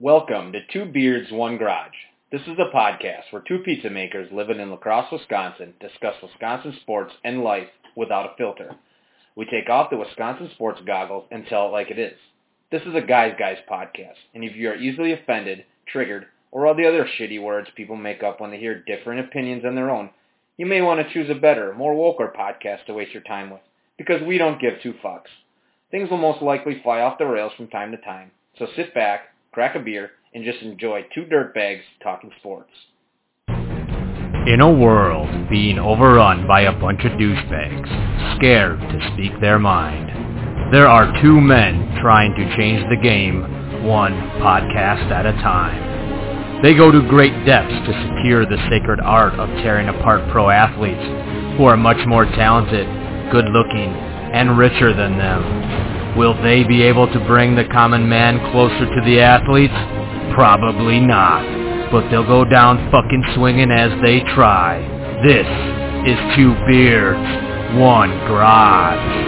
Welcome to Two Beards, One Garage. This is a podcast where two pizza makers living in La Crosse, Wisconsin discuss Wisconsin sports and life without a filter. We take off the Wisconsin sports goggles and tell it like it is. This is a Guys podcast, and if you are easily offended, triggered, or all the other shitty words people make up when they hear different opinions than their own, you may want to choose a better, more woker podcast to waste your time with, because we don't give two fucks. Things will most likely fly off the rails from time to time, so sit back, crack a beer, and just enjoy two dirtbags talking sports. In a world being overrun by a bunch of douchebags, scared to speak their mind, there are two men trying to change the game, one podcast at a time. They go to great depths to secure the sacred art of tearing apart pro athletes who are much more talented, good-looking, and richer than them. Will they be able to bring the common man closer to the athletes? Probably not. But they'll go down fucking swinging as they try. This is Two Beards, One Garage.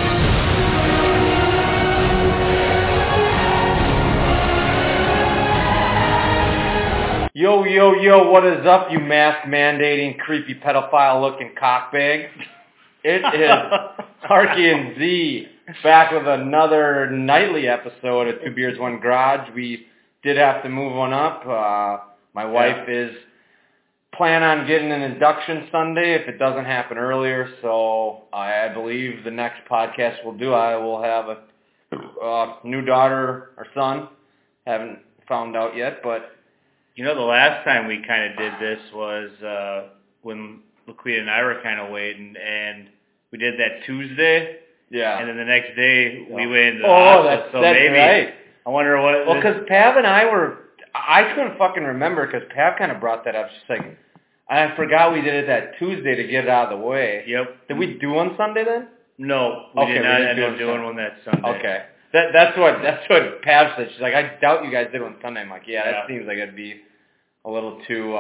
Yo, what is up, you mask-mandating, creepy pedophile-looking cockbags? It is Harky and Z back with another nightly episode of Two Beards, One Garage. We did have to move one up. My wife is planning on getting an induction Sunday if it doesn't happen earlier, so I believe the next podcast we'll do, I will have a new daughter or son. Haven't found out yet, but... You know, the last time we kind of did this was when Laquita and I were kind of waiting, and we did that Tuesday. Yeah. And then the next day, we went into the hospital. So that's maybe, right. I wonder what... Well, because Pav and I couldn't fucking remember, because Pav kind of brought that up. She's like, I forgot we did it that Tuesday to get it out of the way. Yep. Did we do one Sunday then? No, we did not end up doing one that Sunday. Okay. That's what Pav said. She's like, I doubt you guys did one Sunday. I'm like, yeah, that seems like it'd be a little too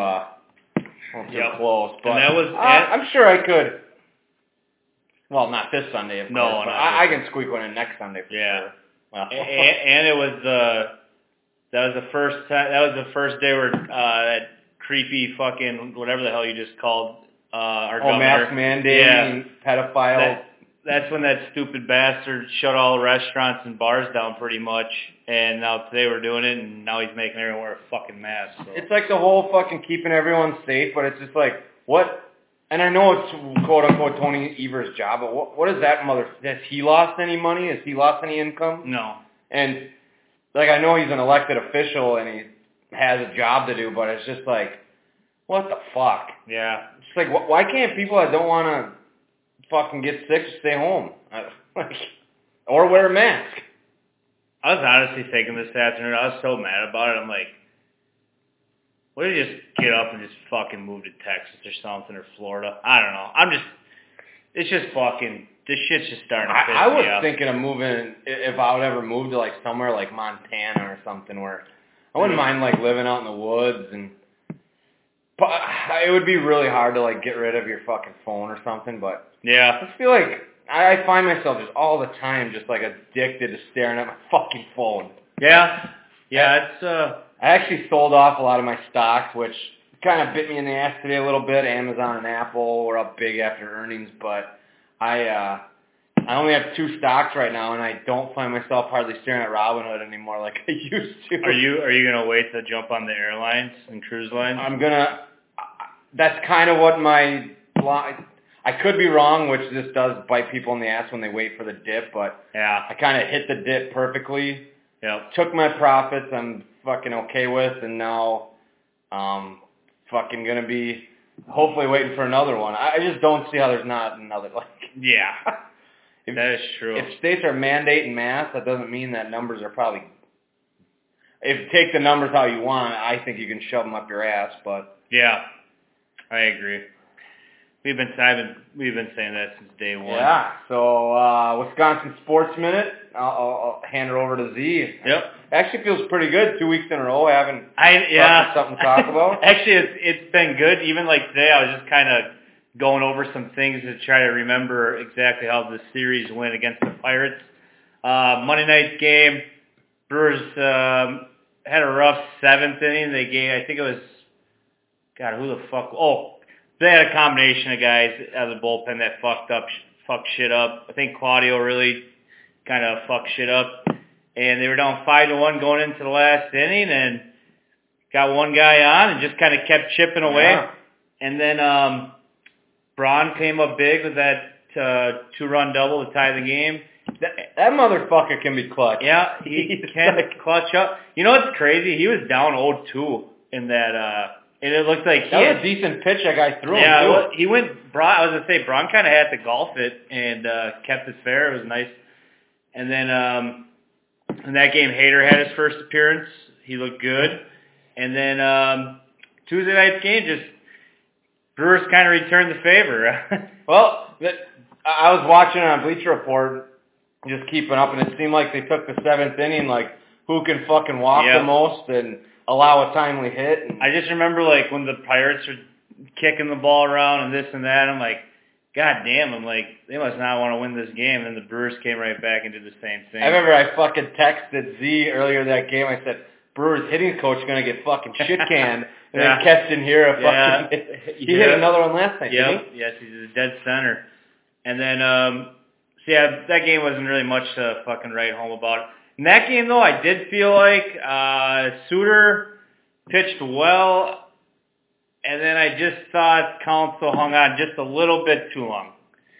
close. But and that was I'm sure I could. Well, not this Sunday, of course. No, I can squeak one in next Sunday for sure. Well. And it was that was the first day where that creepy fucking whatever the hell you just called our governor. Mask mandating, pedophile. That's when that stupid bastard shut all restaurants and bars down pretty much, and now today we're doing it, and now he's making everyone wear a fucking mask. So. It's like the whole fucking keeping everyone safe, but it's just like, what? And I know it's quote-unquote Tony Evers' job, but what is that has he lost any money? Has he lost any income? No. And, like, I know he's an elected official and he has a job to do, but it's just like, what the fuck? Yeah. It's like, why can't people that don't want to fucking get sick stay home? Or wear a mask? I was honestly thinking this afternoon, I was so mad about it, I'm like, why don't you just get up and just fucking move to Texas or something, or Florida? I don't know. It's just fucking, this shit's just starting to piss me off. I was thinking of moving, if I would ever move to like somewhere like Montana or something where I wouldn't mind like living out in the woods, but it would be really hard to like get rid of your fucking phone or something, but yeah. I just feel like I find myself just all the time just like addicted to staring at my fucking phone. Yeah. Yeah, it's I actually sold off a lot of my stocks, which kind of bit me in the ass today a little bit. Amazon and Apple were up big after earnings, but I only have two stocks right now, and I don't find myself hardly staring at Robinhood anymore like I used to. Are you gonna wait to jump on the airlines and cruise lines? That's kind of what I could be wrong, which this does bite people in the ass when they wait for the dip, but yeah, I kind of hit the dip perfectly. Yep. Took my profits I'm fucking okay with, and now fucking gonna be hopefully waiting for another one. I just don't see how there's not another, like... Yeah, that is true. If states are mandating masks, that doesn't mean that numbers are probably... If you take the numbers how you want, I think you can shove them up your ass, but... Yeah, I agree. We've been saying that since day one. Yeah, so Wisconsin Sports Minute, I'll hand it over to Z. Yep. Actually feels pretty good, 2 weeks in a row having something to talk about. Actually, it's been good. Even like today, I was just kind of going over some things to try to remember exactly how the series went against the Pirates. Monday night game, Brewers had a rough 7th inning. They gave, I think it was, God, who the fuck? Oh, they had a combination of guys out of the bullpen that fucked shit up. I think Claudio really kind of fucked shit up. And they were down 5-1 going into the last inning and got one guy on and just kind of kept chipping away. Yeah. And then Braun came up big with that 2-run double to tie the game. That motherfucker can be clutch. Yeah, he can clutch up. You know what's crazy? He was down 0-2 in that, and it looked like that was a decent pitch that guy threw him, too. Yeah, he went, Braun, I was going to say, Braun kind of had to golf it and kept it fair. It was nice. And then in that game, Hader had his first appearance. He looked good. And then Tuesday night's game, just Brewers kind of returned the favor. Well, I was watching it on Bleacher Report, just keeping up, and it seemed like they took the 7th inning, like, who can fucking walk the most and allow a timely hit. And I just remember, like, when the Pirates were kicking the ball around and this and that, I'm like, God damn, I'm like, they must not want to win this game. And the Brewers came right back and did the same thing. I remember I fucking texted Z earlier that game. I said, Brewers hitting coach is going to get fucking shit canned. And then Keston Hiura fucking he hit another one last night, didn't he? Yes, he's a dead center. And then, that game wasn't really much to fucking write home about. In that game, though, I did feel like Suter pitched well, and then I just thought Counsell hung on just a little bit too long.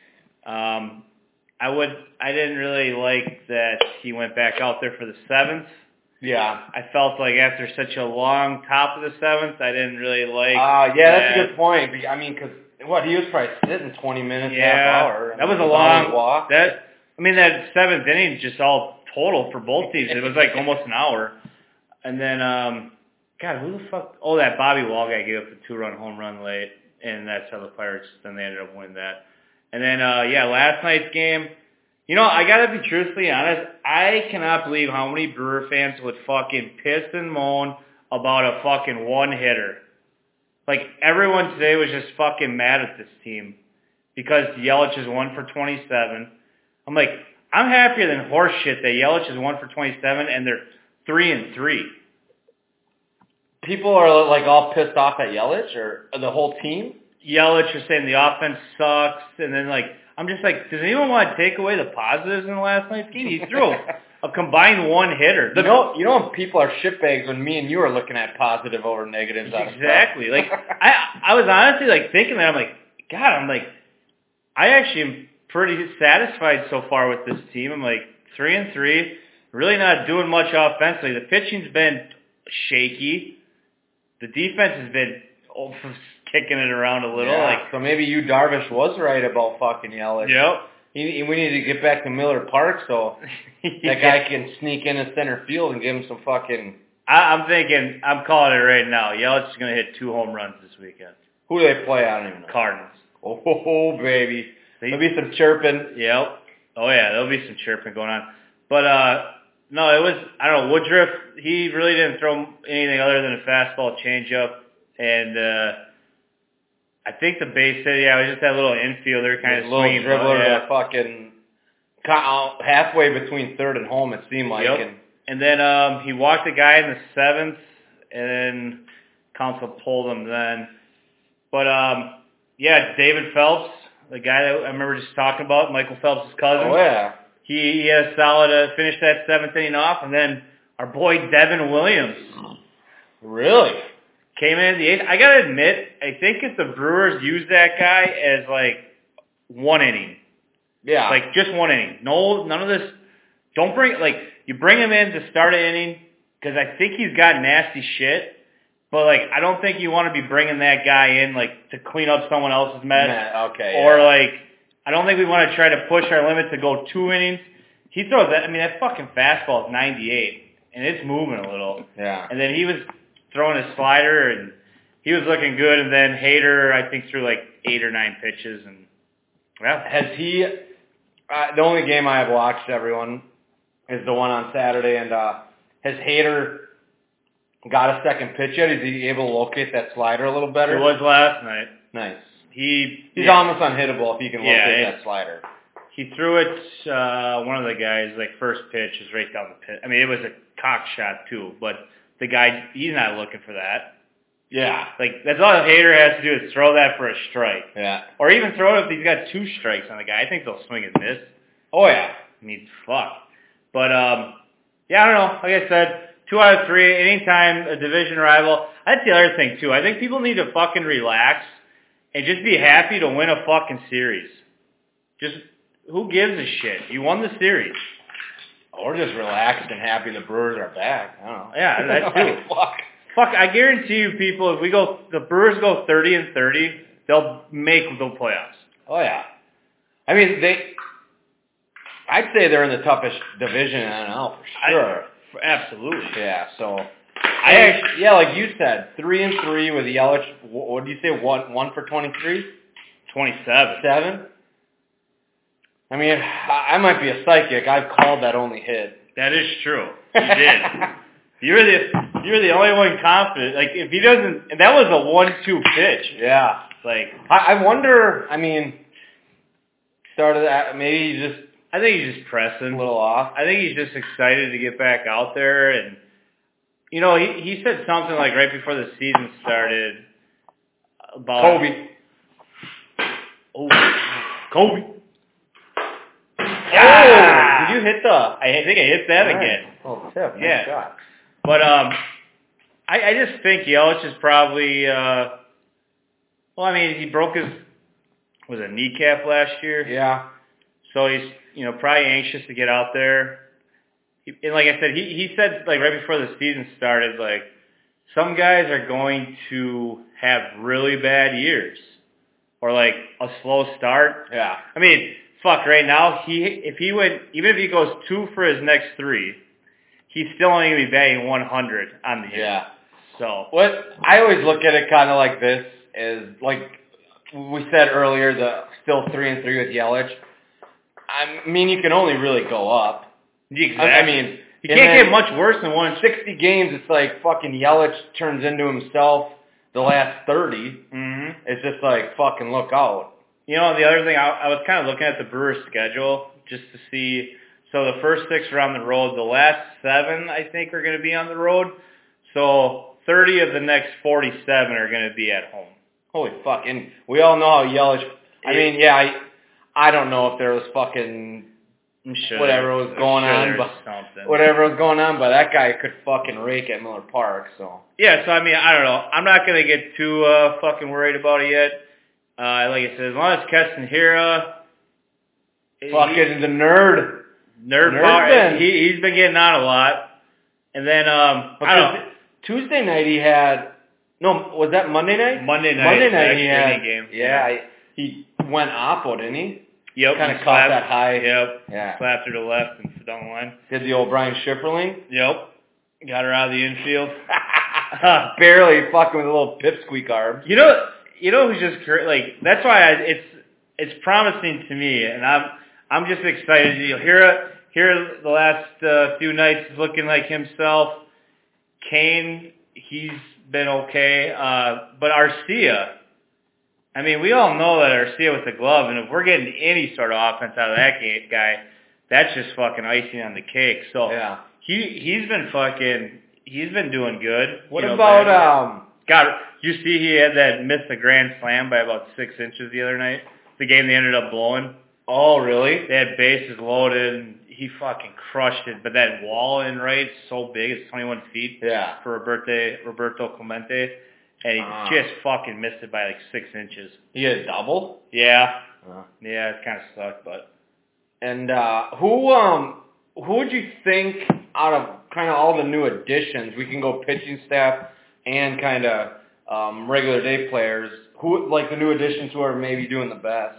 I didn't really like that he went back out there for the 7th. Yeah. I felt like after such a long top of the 7th, I didn't really like that's a good point. I mean, because, he was probably sitting 20 minutes, half hour. That was a long walk. That 7th inning just all total for both teams. It was like almost an hour. And then, God, who the fuck? Oh, that Bobby Wall guy gave up the 2-run home run late, and that's how the Pirates, then they ended up winning that. And then, last night's game, I gotta be truthfully honest, I cannot believe how many Brewer fans would fucking piss and moan about a fucking one-hitter. Like, everyone today was just fucking mad at this team because Yelich is 1 for 27. I'm like, I'm happier than horse shit that Yelich is 1 for 27 and they're 3-3. People are like all pissed off at Yelich or the whole team? Yelich is saying the offense sucks, and then I'm just like, does anyone want to take away the positives in last night's game? He threw a combined one-hitter. You know when people are shitbags when me and you are looking at positive over negatives. Exactly. Like, I was honestly thinking that, I'm like, God, I actually am pretty satisfied so far with this team. I'm like 3-3, really not doing much offensively. The pitching's been shaky. The defense has been kicking it around a little. Yeah, so maybe Darvish was right about fucking Yelich. Yep. We need to get back to Miller Park so that guy can sneak in center field and give him some fucking... I'm calling it right now. Yelich is going to hit 2 home runs this weekend. Who do they play? I don't even know. Cardinals. Oh, baby. There'll be some chirping. Yep. Oh, yeah, there'll be some chirping going on. But, no, it was, I don't know, Woodruff, he really didn't throw anything other than a fastball changeup. And I think the base hit, it was just that little infielder kind of swinging. Little dribbler that fucking halfway between third and home, it seemed like. Yep. And then he walked a guy in the 7th, and then Counsell pulled him then. But, David Phelps, the guy that I remember just talking about, Michael Phelps' cousin. Oh, yeah. He had a solid finish that 7th inning off, and then our boy Devin Williams. Really? Came in the 8th. I gotta admit, I think if the Brewers use that guy as 1 inning. Yeah. Just 1 inning. No, none of this. Don't bring, you bring him in to start an inning, because I think he's got nasty shit, but, I don't think you want to be bringing that guy in, to clean up someone else's mess. Okay. Or, I don't think we want to try to push our limit to go 2 innings. He throws that, that fucking fastball is 98, and it's moving a little. Yeah. And then he was throwing a slider, and he was looking good, and then Hader, I think, threw 8 or 9 pitches, and, well. Has he, the only game I have watched, everyone, is the one on Saturday, and has Hader got a second pitch yet? Is he able to locate that slider a little better? It was last night. Nice. He's almost unhittable if he can locate that slider. He threw it, one of the guys, first pitch is right down the pit. It was a cock shot, too, but the guy, he's not looking for that. Yeah. Like, that's all a hater has to do is throw that for a strike. Yeah. Or even throw it if he's got 2 strikes on the guy. I think they'll swing and miss. Oh, yeah. I mean, fuck. But, yeah, I don't know. Like I said, 2 out of 3, anytime a division rival. That's the other thing, too. I think people need to fucking relax and just be happy to win a fucking series. Just, who gives a shit? You won the series. Or just relaxed and happy the Brewers are back. I don't know. Yeah, that too. Fuck. I guarantee you people, if the Brewers go 30-30, they'll make the playoffs. Oh, yeah. I mean, I'd say they're in the toughest division in NL for sure. Absolutely. Yeah, so like you said, 3-3 with Yelich. What did you say? One for 23? 27. 7? I mean, I might be a psychic. I've called that only hit. That is true. You did. You're the only one confident. Like, if he doesn't, and that was a 1-2 pitch. Yeah. Like, I wonder. I mean, started that. Maybe he just. I think he's just pressing A little off. I think he's just excited to get back out there, and you know, he said something like right before the season started about Kobe. Oh, Kobe. Ah! Did you hit the? I think I hit that again. Oh, tip. Nice Yeah. shot. But I just think Yelich is probably well, I mean, he broke his kneecap last year. Yeah. So he's, you know, probably anxious to get out there. And like I said, he said, like, right before the season started, like, some guys are going to have really bad years. Or, like, a slow start. Yeah. I mean, fuck, right now, even if he goes 2 for his next 3, he's still only going to be batting 100 on the year. Yeah. So. What I always look at it kind of like this is, like we said earlier, the still 3-3 with Yelich. I mean, you can only really go up. Exactly. I mean, you can't get much worse than 60 games. It's like fucking Yelich turns into himself the last 30. Mm-hmm. It's just like fucking look out. You know, the other thing, I was kind of looking at the Brewers' schedule just to see. So the first 6 are on the road. The last 7, I think, are going to be on the road. So 30 of the next 47 are going to be at home. Holy fuck. And we all know how Yelich... I mean, yeah, I don't know if there was fucking... whatever was going on, but that guy could fucking rake at Miller Park, so. Yeah, so I mean, I don't know. I'm not going to get too fucking worried about it yet. Like I said, as long as Keston Hiura... Fucking the nerd. Nerd power. He's been getting on a lot. And then, I don't know. Tuesday night he had... No, was that Monday night? Monday night he had... Game. Yeah, he went oppo, didn't he? Yep. Kind of caught that high. Yep. Yeah. Slapped her to left and down the line. Did the old Brian Schifferling? Yep. Got her out of the infield. Barely fucking with a little pipsqueak arm. You know who's just like, that's why it's promising to me, and I'm just excited. You'll hear the last few nights is looking like himself. Kane, he's been okay, but Arcia. I mean, we all know that Arcia with the glove, and if we're getting any sort of offense out of that guy, that's just fucking icing on the cake. So yeah. he's been doing good. What about you see he had that missed the grand slam by about 6 inches the other night. The game they ended up blowing. Oh, really? They had bases loaded, and he fucking crushed it. But that wall in right is so big, it's 21 feet. Yeah. For Roberto Clemente. And he just fucking missed it by like 6 inches. He had a double? Yeah. Yeah, it kind of sucked, but. And who would you think out of kind of all the new additions, we can go pitching staff and kind of regular day players, who like the new additions who are maybe doing the best?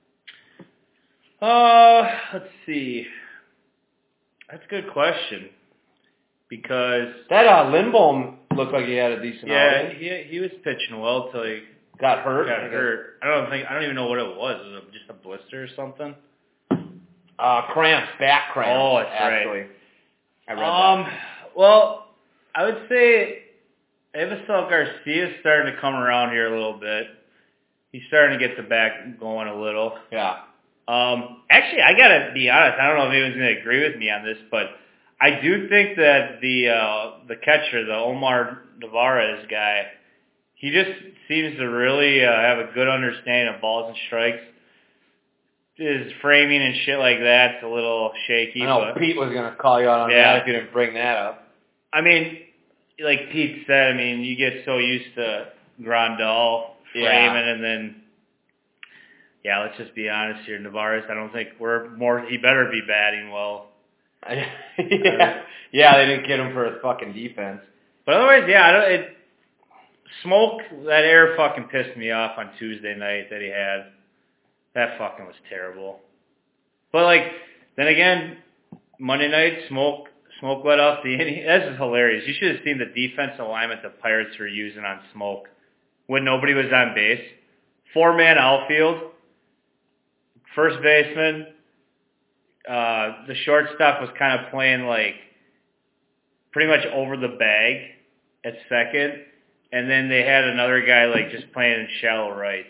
Let's see. That's a good question. Because that Lindblom looked like he had a decent outing. Yeah, he was pitching well till he got hurt. I don't even know what it was. Was it just a blister or something? Cramps, back cramps. Oh, that's actually. Right. I read that. Well, I would say Avisel Garcia is starting to come around here a little bit. He's starting to get the back going a little. Yeah. Actually, I gotta be honest. I don't know if anyone's gonna agree with me on this, but I do think that the catcher, the Omar Narvaez guy, he just seems to really have a good understanding of balls and strikes. His framing and shit like that's a little shaky. I know Pete was going to call you out on that if you didn't bring that up. I mean, like Pete said, I mean, you get so used to Grandal framing and then, let's just be honest here, Narvaez, I don't think he better be batting well. They didn't get him for his fucking defense. But otherwise, Smoke, that air fucking pissed me off on Tuesday night that he had. That fucking was terrible. But, then again, Monday night, Smoke let off the inning. This is hilarious. You should have seen the defensive alignment the Pirates were using on Smoke when nobody was on base. 4-man outfield, first baseman. The shortstop was kind of playing, pretty much over the bag at second. And then they had another guy, just playing in shallow right.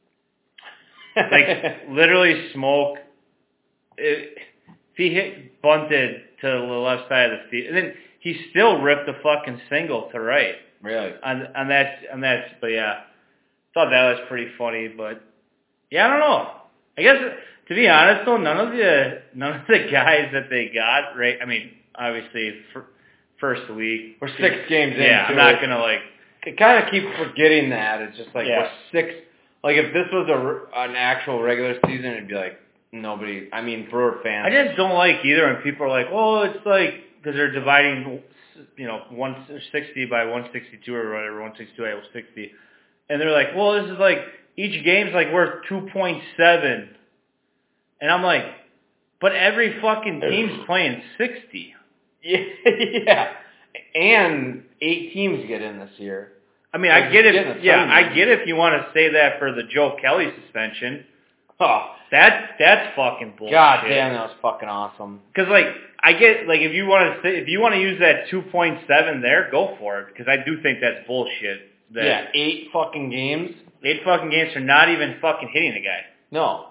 Literally Smoke, if he bunted to the left side of the field, and then he still ripped a fucking single to right. Really? On that, but thought that was pretty funny, but I don't know. I guess, to be honest though, none of the guys that they got, right, I mean, obviously, first week. We're 6 games in. Yeah, I'm not going to, I kind of keep forgetting that. It's just we're 6. If this was an actual regular season, it'd be nobody, I mean, Brewer fans. I just don't like either when people are like, oh, it's because they're dividing, 160 by 162 or whatever, 162 by 160. And they're like, well, this is each game's worth 2.7. And I'm like, but every fucking team's playing 60. Yeah. And 8 teams get in this year. I mean, I get if you want to say that for the Joe Kelly suspension. Oh, that's fucking bullshit. God damn, that was fucking awesome. Because I get if you want to use that 2.7 there, go for it. Because I do think that's bullshit. 8 fucking games. 8 fucking games for not even fucking hitting the guy. No.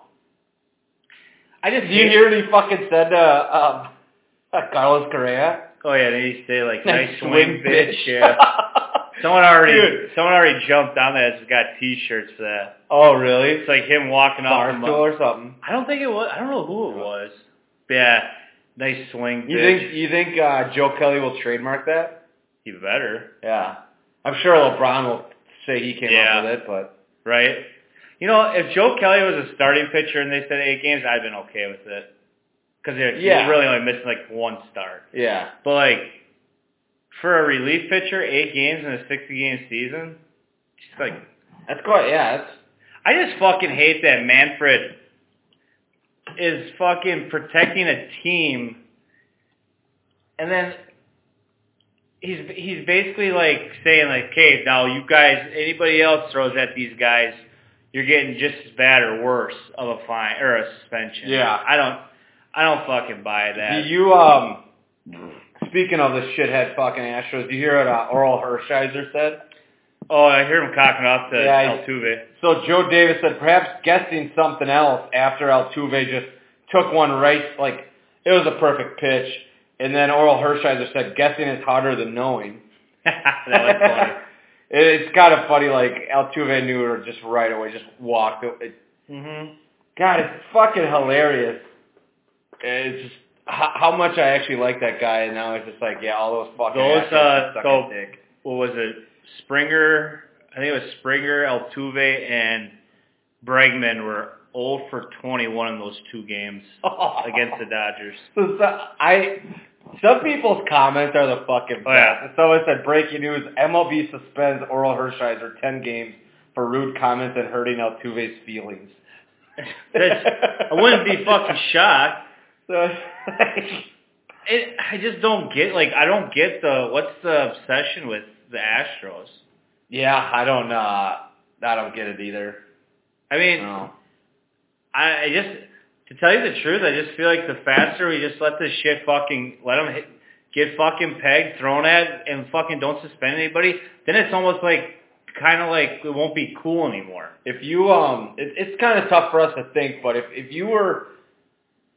Did you hear what he fucking said to Carlos Correa? Oh yeah, then he say nice swing, bitch. Yeah. Someone already jumped on that. Has got T-shirts for that. Oh really? It's him walking off Barstool or something. I don't think it was. I don't know who it was. Yeah, nice swing. You think Joe Kelly will trademark that? He better. Yeah, I'm sure LeBron will say he came up with it, but right. If Joe Kelly was a starting pitcher and they said 8 games, I'd been okay with it. Because he's really only missing 1 start. Yeah. But for a relief pitcher, 8 games in a 60-game season, just that's quite, I just fucking hate that Manfred is fucking protecting a team, and then he's basically saying okay, now you guys, anybody else throws at these guys, you're getting just as bad or worse of a fine or a suspension. Yeah. I don't fucking buy that. Do you, speaking of the shithead fucking Astros, do you hear what Oral Hershiser said? Oh, I hear him cocking off to Altuve. So Joe Davis said perhaps guessing something else after Altuve just took one right, it was a perfect pitch. And then Oral Hershiser said guessing is harder than knowing. That was funny. It's kind of funny, Altuve knew her just right away, just walked. God, it's fucking hilarious. It's just how much I actually like that guy, and now it's just all those fucking dick. What was it? Springer, I think it was Springer, Altuve, and Bregman were 0 for 21 in those 2 games against the Dodgers. Some people's comments are the fucking best. Yeah. Someone said, breaking news, MLB suspends Oral Hershiser 10 games for rude comments and hurting Altuve's feelings. I wouldn't be fucking shocked. I just don't get, I don't get what's the obsession with the Astros? Yeah, I don't get it either. I mean, I just, to tell you the truth, I just feel like the faster we just let this shit let them get fucking pegged, thrown at, and fucking don't suspend anybody, then it's almost kind of it won't be cool anymore. If you, it's kind of tough for us to think, but if you were,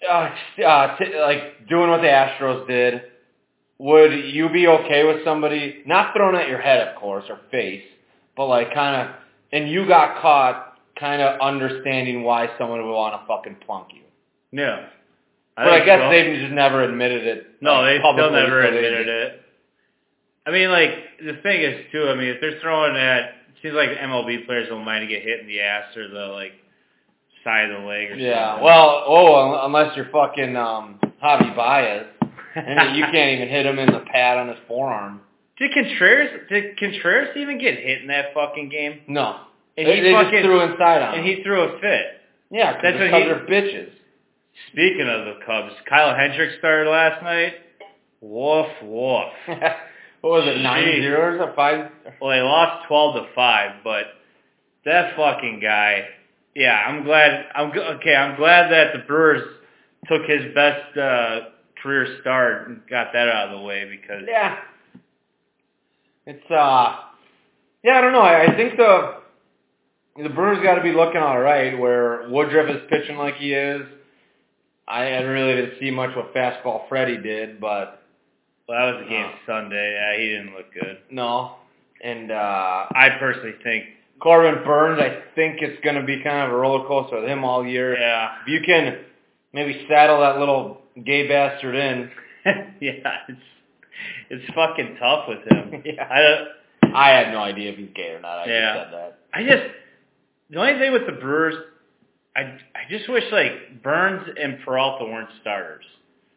like doing what the Astros did, would you be okay with somebody, not thrown at your head, of course, or face, but like kind of, and you got caught kind of understanding why someone would want to fucking plunk you? Yeah. But I guess they've just never admitted it. No, like, they still publicly, never so admitted it. I mean, like, the thing is, too, I mean, if they're throwing at, it seems like MLB players don't mind to get hit in the ass or the, like, side of the leg or something. Yeah, well, unless you're fucking Javi Baez, and you can't even hit him in the pad on his forearm. Did Contreras even get hit in that fucking game? No. And they just threw inside on him. And he threw a fit. Yeah, because the Cubs are bitches. Speaking of the Cubs, Kyle Hendricks started last night. Woof, woof. What was it, 9-0 or 5? Well, they lost 12-5, but that fucking guy, yeah, I'm glad that the Brewers took his best career start and got that out of the way because... Yeah. It's, I don't know. I think the Brewers got to be looking all right where Woodruff is pitching like he is. I really didn't see much what Fastball Freddy did, but... Well, that was the game Sunday. Yeah, he didn't look good. No. And I personally think... Corbin Burns, I think it's going to be kind of a roller coaster with him all year. Yeah. If you can maybe saddle that little gay bastard in. Yeah, it's fucking tough with him. Yeah. I had no idea if he's gay or not. I just said that. The only thing with the Brewers, I just wish, like, Burns and Peralta weren't starters.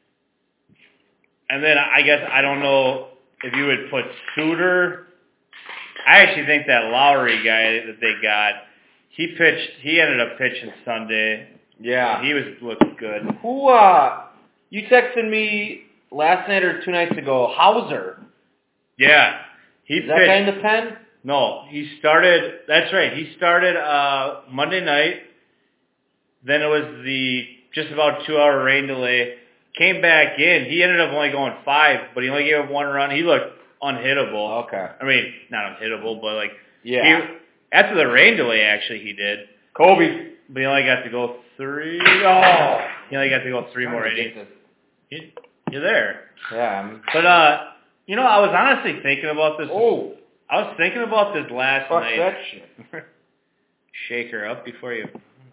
And then I guess I don't know if you would put Suter. I actually think that Lowry guy that they got, he ended up pitching Sunday. Yeah. He looked good. Who, you texted me last night or 2 nights ago, Hauser. Yeah. Is that guy in the pen? No, that's right, he started Monday night. Then it was the just about 2-hour rain delay. Came back in. He ended up only going 5, but he only gave up 1 run. He looked unhittable. Okay. I mean, not unhittable, but like, yeah. After the rain delay, actually, he did. Kobe. But he only got to go 3. Oh, he only got to go 3 more innings. You're there. Yeah. But I was honestly thinking about this. Oh. I was thinking about this last Fuck night. That shit. Shake her up before you.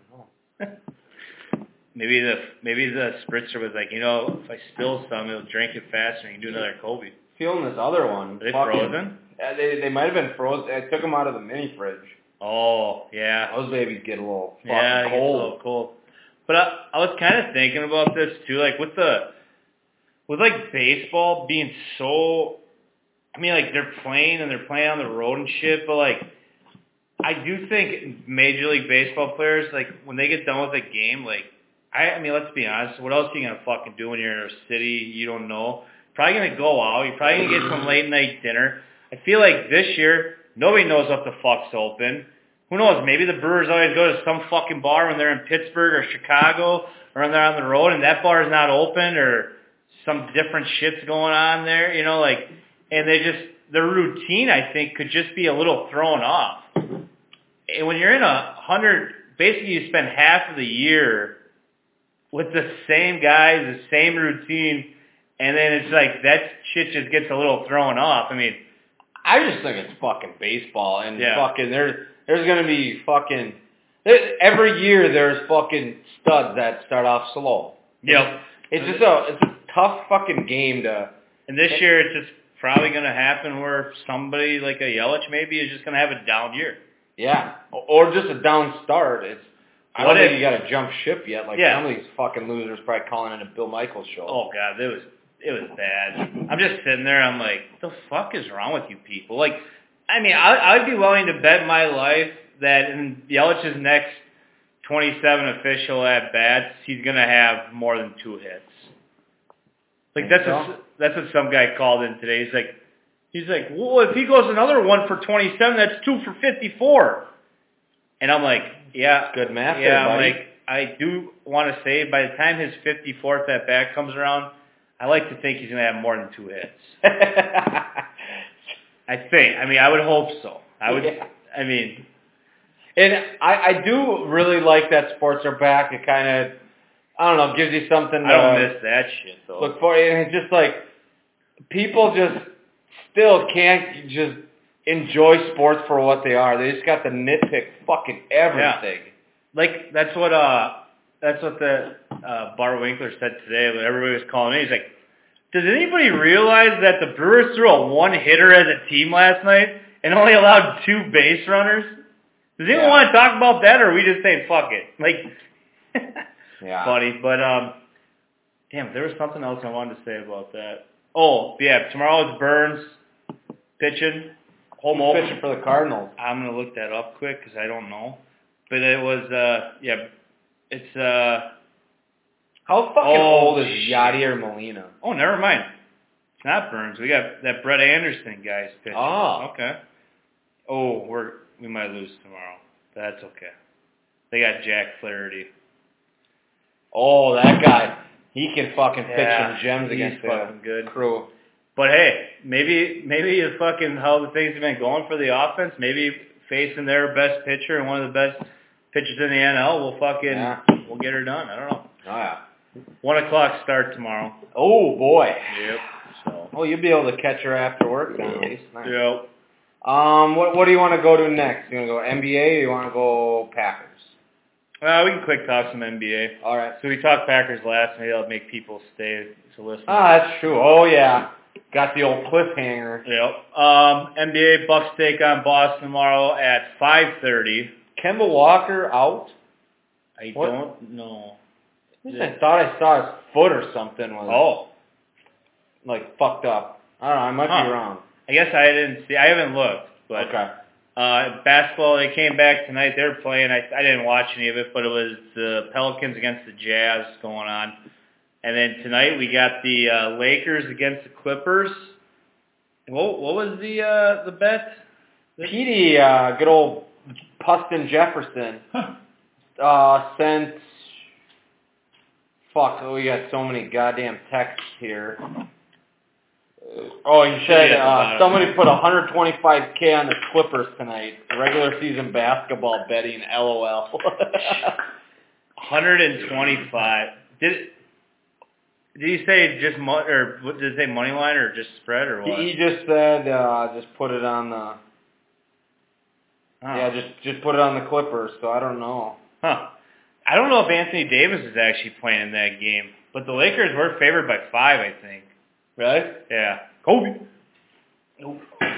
Maybe the spritzer was like, if I spill some, it'll drink it faster and you can do another Kobe. Feeling this other one. Are they frozen? They might have been frozen. I took them out of the mini fridge. Oh, yeah. Those babies get a little fucking cold. cold. A little cold. But I was kind of thinking about this too, like with like baseball being so, I mean, like they're playing on the road and shit, but like I do think Major League Baseball players, like when they get done with a game, like I mean, let's be honest, what else are you gonna fucking do when you're in a city you don't know? Probably gonna go out. You're probably gonna get some late night dinner. I feel like this year nobody knows what the fuck's open. Who knows? Maybe the Brewers always go to some fucking bar when they're in Pittsburgh or Chicago or when they're on the road and that bar is not open or some different shit's going on there, and their routine, I think, could just be a little thrown off. And when you're in 100, basically you spend half of the year with the same guys, the same routine, and then it's like that shit just gets a little thrown off. I mean, I just think it's fucking baseball, and fucking there's gonna be fucking every year there's fucking studs that start off slow. Yep. It's a tough fucking game to. And this year it's just probably gonna happen where somebody like a Yelich maybe is just gonna have a down year. Yeah, or just a down start. I don't think you got to jump ship yet. Like some of these fucking losers probably calling in a Bill Michaels show. Oh god, it was bad. I'm just sitting there. I'm like, what the fuck is wrong with you people? Like, I mean, I'd be willing to bet my life that in Yelich's next 27 official at bats, he's gonna have more than 2 hits. Like that's what some guy called in today. He's like, well, if he goes another 1 for 27, that's 2 for 54. And I'm like, yeah, good math. Yeah, I'm like, I do want to say by the time his 54th at bat comes around, I like to think he's gonna have more than 2 hits. I think. I mean, I would hope so. I would. Yeah. I mean, and I do really like that sports are back. It kind of I don't know, gives you something to I don't miss that shit, though. look for. And it's just like, people just still can't just enjoy sports for what they are. They just got to nitpick fucking everything. Yeah. Like, that's what the Bart Winkler said today when everybody was calling in. He's like, does anybody realize that the Brewers threw a one-hitter as a team last night and only allowed 2 base runners? Does anyone want to talk about that, or are we just saying fuck it? Like, funny. But, damn, there was something else I wanted to say about that. Oh, yeah, tomorrow it's Burns pitching. Home opener. Pitching for the Cardinals. I'm going to look that up quick because I don't know. But it was, it's, how fucking old is Yadier Molina? Oh, never mind. It's not Burns. We got that Brett Anderson guy's pitching. Oh. Okay. Oh, we might lose tomorrow. That's okay. They got Jack Flaherty. Oh, that guy. He can fucking pitch some gems against fucking the good. Crew. But hey, maybe it's fucking how the things have been going for the offense. Maybe facing their best pitcher and one of the best pitchers in the NL we'll get her done. I don't know. Oh, yeah. 1 o'clock start tomorrow. Oh, boy. Yep. So. Oh, you'll be able to catch her after work then, at least. Nice. Yep. What do you want to go to next? You want to go NBA or you want to go Packers? Well, we can quick talk some NBA. All right. So we talked Packers last. Maybe that'll make people stay to listen. Ah, that's true. Oh, yeah. Got the old cliffhanger. Yep. NBA Bucks take on Boston tomorrow at 5:30. Kemba Walker out? I don't know. I thought I saw his foot or something was like fucked up. I don't know. I might be wrong. I guess I didn't see. I haven't looked. But okay. Basketball, they came back tonight. They were playing. I didn't watch any of it, but it was the Pelicans against the Jazz going on. And then tonight we got the Lakers against the Clippers. What was the bet? Petey, good old Pustin Jefferson, sent. Fuck, we got so many goddamn texts here. He said somebody put 125K on the Clippers tonight. Regular season basketball betting, LOL. 125. Did he say just or did it say money line or just spread or what? He just said just put it on the. Yeah, just put it on the Clippers. So I don't know. Huh. I don't know if Anthony Davis is actually playing in that game, but the Lakers were favored by 5, I think. Really? Yeah. Kobe. Nope.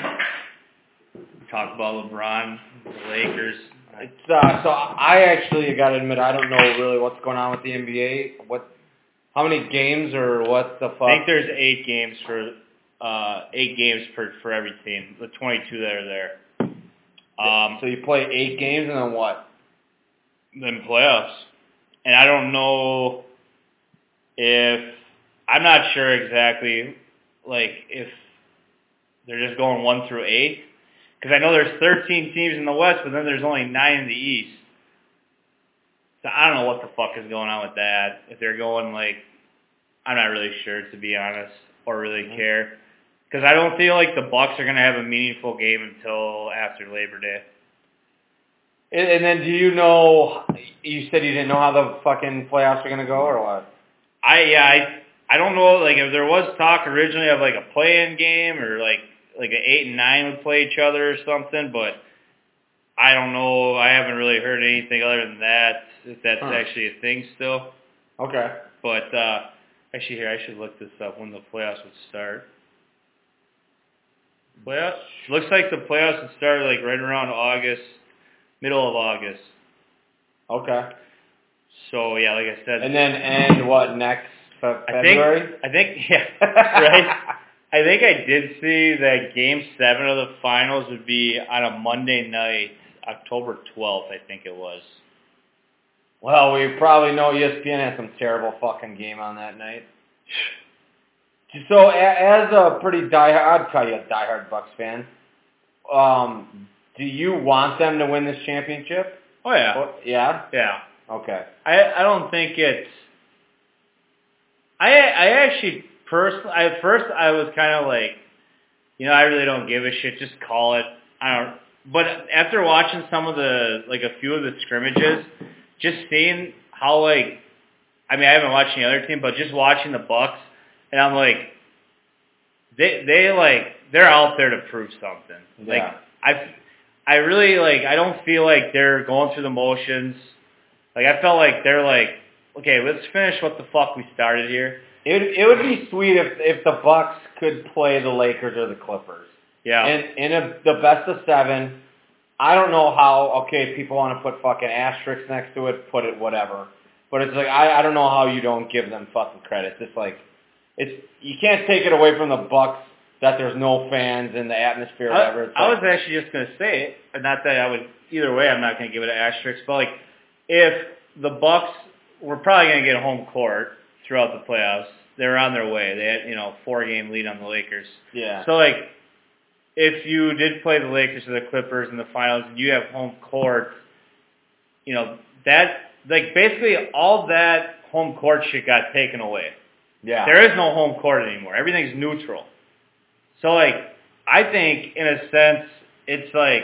Talk about LeBron, the Lakers. It's so I actually got to admit I don't know really what's going on with the NBA. How many games or what the fuck? I think there's 8 games for 8 games for every team. The 22 that are there. So you play 8 games and then what? Then playoffs. And I don't know I'm not sure exactly, like, if they're just going 1 through 8. Because I know there's 13 teams in the West, but then there's only 9 in the East. So I don't know what the fuck is going on with that. If they're going, like, I'm not really sure, to be honest, or really care. Because I don't feel like the Bucks are going to have a meaningful game until after Labor Day. And then do you know, you said you didn't know how the fucking playoffs are going to go, or what? I don't know, like, if there was talk originally of, like, a play-in game, or, like an 8 and 9 would play each other or something, but I don't know. I haven't really heard anything other than that, if that's actually a thing still. Okay. But, actually, here, I should look this up, when the playoffs would start. Playoffs? Looks like the playoffs would start, like, right around August. Middle of August. Okay. So, yeah, like I said. And then end what, next February? I think, yeah, right? I think I did see that Game 7 of the finals would be on a Monday night, October 12th, I think it was. Well, we probably know ESPN had some terrible fucking game on that night. So, as a pretty I'd call you a diehard Bucks fan, do you want them to win this championship? Oh, yeah. Yeah? Yeah. Okay. I don't think it's... I actually, personally, at first I was kind of like, I really don't give a shit, just call it. But after watching some of the, like a few of the scrimmages, just seeing how, like, I mean, I haven't watched any other team, but just watching the Bucks, and I'm like, they're out there to prove something. Yeah. Like, I really, like, I don't feel like they're going through the motions. Like, I felt like they're like, okay, let's finish what the fuck we started here. It would be sweet if the Bucks could play the Lakers or the Clippers. Yeah. In the best of 7. I don't know how, okay, people want to put fucking asterisks next to it, put it whatever. But it's like, I don't know how you don't give them fucking credit. It's like, you can't take it away from the Bucks that there's no fans in the atmosphere or whatever. I was actually just going to say it, but not that I would, either way, I'm not going to give it an asterisk, but like, if the Bucks were probably going to get home court throughout the playoffs, they were on their way. They had, 4-game lead on the Lakers. Yeah. So like, if you did play the Lakers or the Clippers in the finals and you have home court, that, like, basically all that home court shit got taken away. Yeah. There is no home court anymore. Everything's neutral. So, like, I think, in a sense, it's like,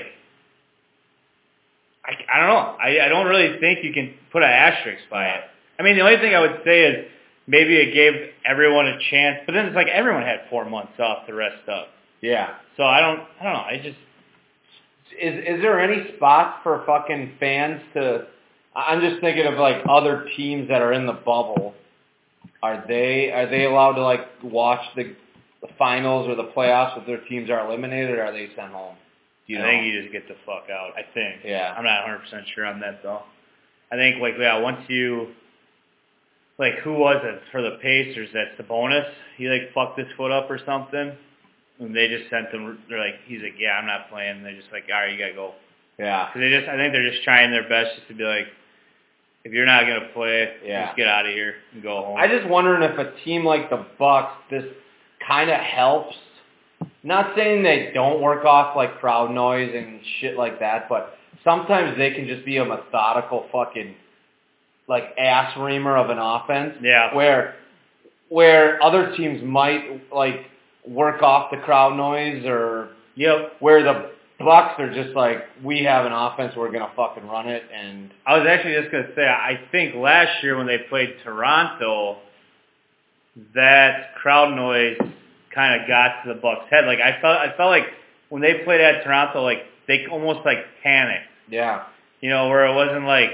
I don't know. I don't really think you can put an asterisk by it. I mean, the only thing I would say is maybe it gave everyone a chance, but then it's like everyone had 4 months off to rest up. Yeah. So I don't know. I just... Is there any spots for fucking fans to... I'm just thinking of, like, other teams that are in the bubble. Are they allowed to, like, watch the finals or the playoffs if their teams are eliminated, or are they sent home? I think you just get the fuck out, I think. Yeah. I'm not 100% sure on that, though. I think, like, once you... Like, who was it for the Pacers? That Sabonis? He, like, fucked his foot up or something? And they just sent him... They're like, he's like, yeah, I'm not playing. And they're just like, all right, you gotta go. Yeah. Because I think they're just trying their best just to be like, if you're not gonna play, just get out of here and go home. I just wondering if a team like the Bucks, this kind of helps. Not saying they don't work off like crowd noise and shit like that, but sometimes they can just be a methodical fucking like ass reamer of an offense. Yeah. Where other teams might like work off the crowd noise, or where the Bucks are just like, we have an offense, we're gonna fucking run it. And I was actually just gonna say, I think last year when they played Toronto, that crowd noise kind of got to the Bucks' head. Like I felt like when they played at Toronto, like they almost like panicked. Yeah. Where it wasn't like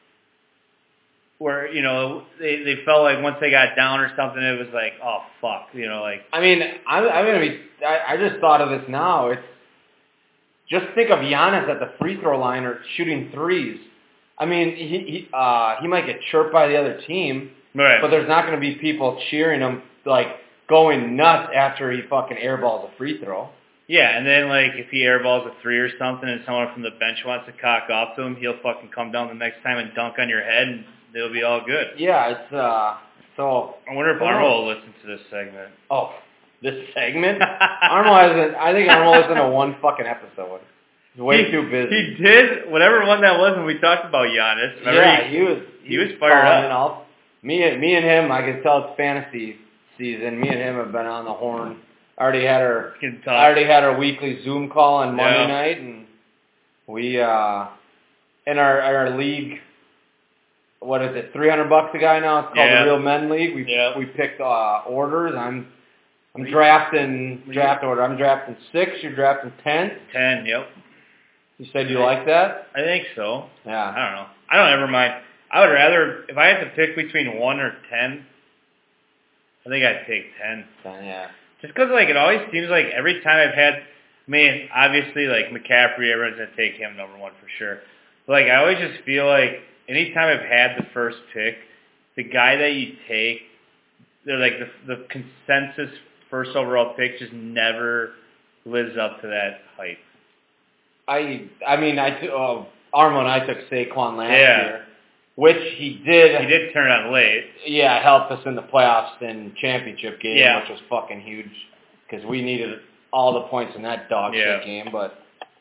where they felt like once they got down or something, it was like, oh fuck, like. I mean, I'm gonna be. I just thought of this now. It's just think of Giannis at the free throw line or shooting threes. I mean, he might get chirped by the other team, right, but there's not going to be people cheering him like going nuts after he fucking airballs a free throw. Yeah, and then like if he airballs a 3 or something and someone from the bench wants to cock off to him, he'll fucking come down the next time and dunk on your head, and it'll be all good. Yeah, it's so. I wonder if Armo will listen to this segment. Oh, this segment? Armo hasn't. I think Armo listened to one fucking episode. He's way too busy. He did whatever one that was when we talked about Giannis. Remember yeah, he was fired up. Me and him, I can tell it's fantasy season. Me and him have been on the horn. I already had our weekly Zoom call on Monday night, and we in our league. What is it? $300 a guy now. It's called the Real Men League. We picked orders. I'm drafting draft order. I'm drafting 6. You're drafting 10. 10. Yep. You said you like that? I think so. Yeah. I don't know. I don't ever mind. I would rather, if I had to pick between 1 or 10, I think I'd take 10. 10, yeah. Just because, like, it always seems like every time I've had, I mean, obviously, like, McCaffrey, everyone's going to take him number 1 for sure. But, like, I always just feel like anytime I've had the first pick, the guy that you take, they're like the consensus first overall pick just never lives up to that hype. I mean, Armo and I took Saquon last year, which he did. He did turn on late. Yeah, helped us in the playoffs and championship game, which was fucking huge because we needed all the points in that dog shit game. But,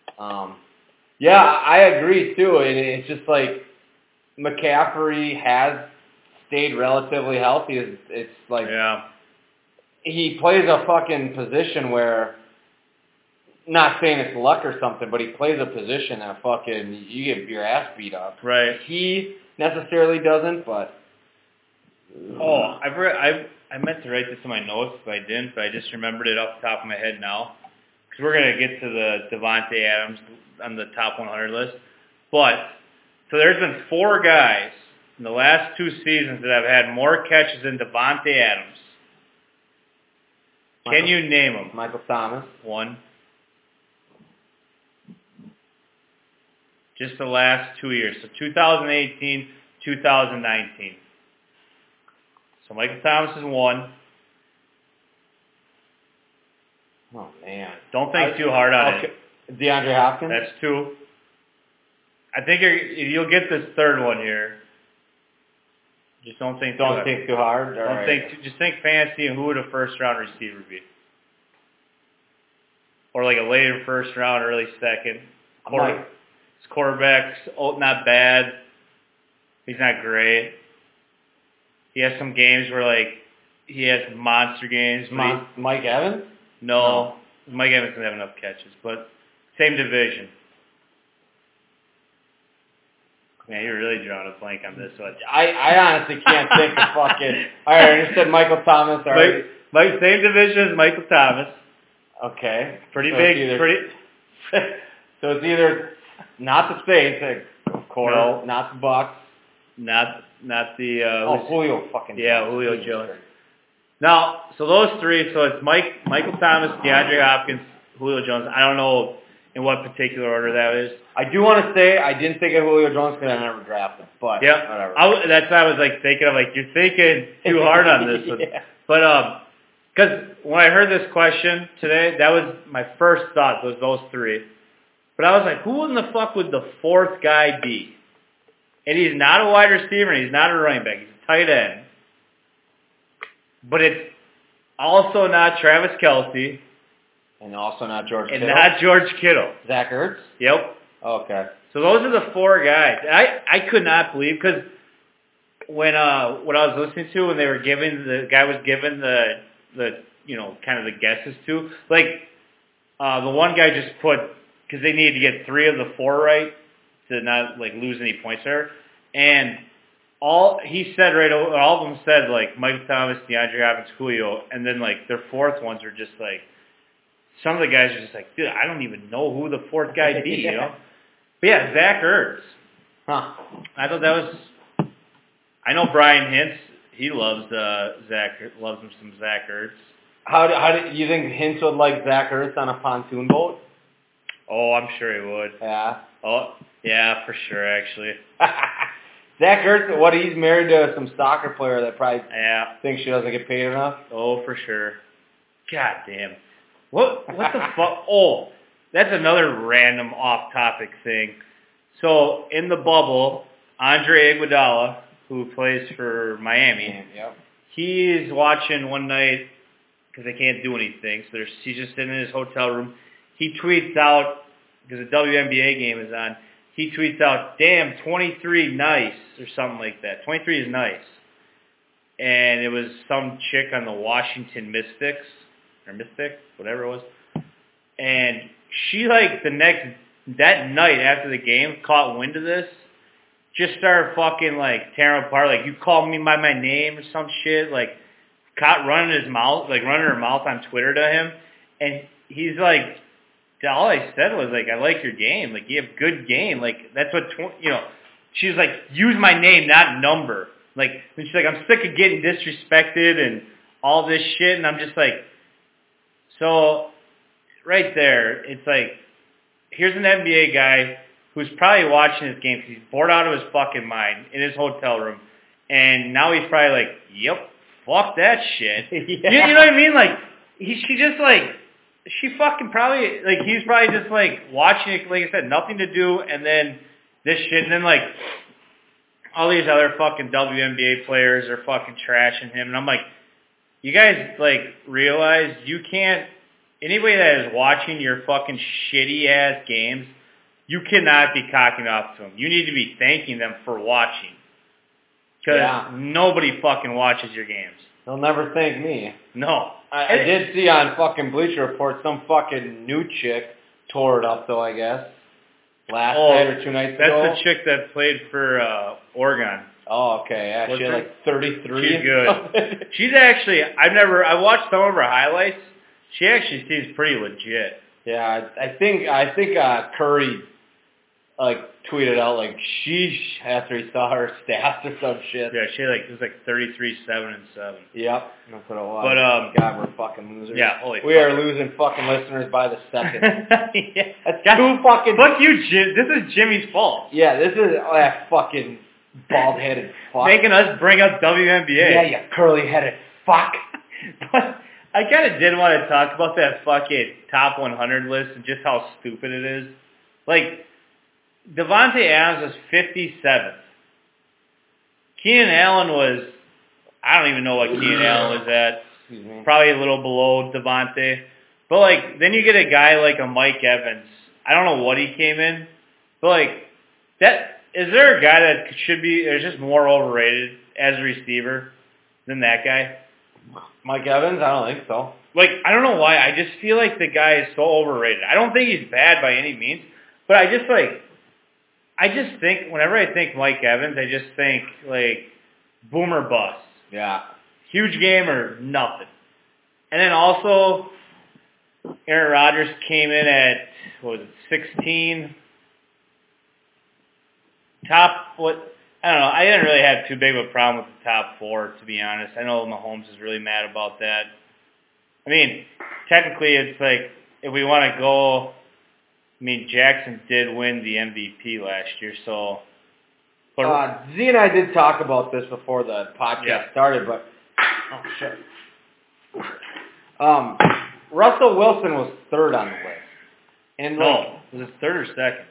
I agree too. And it's just like McCaffrey has stayed relatively healthy. It's like he plays a fucking position where, not saying it's luck or something, but he plays a position that fucking you get your ass beat up. Right. He necessarily doesn't, but Oh, I meant to write this in my notes, but I didn't. But I just remembered it off the top of my head now. Because we're going to get to the Davante Adams on the top 100 list. But, so there's been 4 guys in the last 2 seasons that have had more catches than Davante Adams. Can you name them? Michael Thomas. 1. Just the last 2 years. So 2018, 2019. So Michael Thomas is 1. Oh, man. Don't think too hard on it. DeAndre Hopkins? That's 2. I think you'll get this third one here. Just don't think too hard. Think too hard? Just think fantasy and who would a first-round receiver be? Or like a later first round, early second. His quarterback's not bad. He's not great. He has some games where like he has monster games. Mike Evans? No. Mike Evans doesn't have enough catches, but same division. Man, you're really drawing a blank on this one. I honestly can't think of fucking... All right, I just said Michael Thomas. All right. Same division as Michael Thomas. Okay. Pretty big. So it's either not the Space, of course. No. Not the Bucks. Not the... Julio fucking... Yeah, Julio Jones. Now, so those 3, so it's Michael Thomas, DeAndre Hopkins, Julio Jones. I don't know in what particular order that is. I do want to say I didn't think of Julio Jones because I never drafted him, but whatever. That's what I was like thinking of, like, you're thinking too hard on this one. Yeah. But, because when I heard this question today, that was my first thought, was those 3. But I was like, who in the fuck would the 4th guy be? And he's not a wide receiver, and he's not a running back. He's a tight end. But it's also not Travis Kelce. And also not George Kittle. And not George Kittle. Zach Ertz? Yep. Okay. So those are the 4 guys. I could not believe, because when what I was listening to, when they were giving, the guy was given the you know, kind of the guesses to, like, the one guy just put, because they needed to get 3 of the 4 right to not, like, lose any points there. And all of them said, like, Mike Thomas, DeAndre Hopkins, Julio, and then, like, their 4th ones are just, like, some of the guys are just like, dude, I don't even know who the 4th guy be, you know? But yeah, Zach Ertz. Huh. I thought that was, I know Brian Hintz, he loves him some Zach Ertz. How do you think Hintz would like Zach Ertz on a pontoon boat? Oh, I'm sure he would. Yeah. Oh, yeah, for sure, actually. Zach Ertz, he's married to some soccer player that probably thinks she doesn't get paid enough? Oh, for sure. God damn. What the fuck? Oh, that's another random off-topic thing. So, in the bubble, Andre Iguodala, who plays for Miami, he's watching one night, because they can't do anything, so he's just sitting in his hotel room. He tweets out, because the WNBA game is on, he tweets out, damn, 23 nice, or something like that. 23 is nice. And it was some chick on the Washington Mystics, or Mystic, whatever it was. And she, like, that night after the game, caught wind of this, just started fucking, like, tearing apart, like, you called me by my name or some shit, like, caught running her mouth on Twitter to him, and he's like, all I said was, like, I like your game, like, you have good game, like, that's what, she was like, use my name, not number, like, and she's like, I'm sick of getting disrespected and all this shit, and I'm just like, so, right there, it's like, here's an NBA guy who's probably watching this game because he's bored out of his fucking mind in his hotel room, and now he's probably like, yep, fuck that shit. Yeah. You know what I mean? Like, she fucking probably, like, he's probably just, like, watching it, like I said, nothing to do, and then this shit, and then, like, all these other fucking WNBA players are fucking trashing him, and I'm like, you guys, like, realize you can't, anybody that is watching your fucking shitty-ass games, you cannot be cocking off to them. You need to be thanking them for watching. Because nobody fucking watches your games. They'll never thank me. No. I did see on fucking Bleacher Report some fucking new chick tore it up, though, I guess. Last night or 2 nights ago. That's the chick that played for Oregon. Oh, okay. Yeah, What's she had her- like 33. She's good. She's actually, I watched some of her highlights. She actually seems pretty legit. Yeah, I think Curry like tweeted out like sheesh after he saw her stats or some shit. Yeah, it was like 33, 7, and 7. Yep, that's what it was. But God, we're fucking losers. Yeah, holy we fuck. are losing fucking listeners by the second. Yeah. That's God, too fucking. Fuck you, Jim. This is Jimmy's fault. Yeah, this is that fucking bald-headed fuck. Making us bring up WNBA. Yeah, you curly-headed fuck. But I kind of did want to talk about that fucking top 100 list and just how stupid it is. Like, Devontae Adams was 57th. Keenan Allen was, I don't even know what Keenan Allen was at. Excuse me. Probably a little below Devontae. But, like, then you get a guy like a Mike Evans. I don't know what he came in. But, like, is there a guy that should be, is just more overrated as a receiver than that guy? Mike Evans? I don't think so. Like, I don't know why. I just feel like the guy is so overrated. I don't think he's bad by any means. But I just think, whenever I think Mike Evans, I just think, like, boom or bust. Yeah. Huge game or nothing. And then also, Aaron Rodgers came in at, 16? I don't know. I didn't really have too big of a problem with the top 4, to be honest. I know Mahomes is really mad about that. I mean, technically, it's like, if we want to go, I mean, Jackson did win the MVP last year, so. But, Z and I did talk about this before the podcast started, but oh shit. Russell Wilson was 3rd on the list, and no, was it 3rd or 2nd?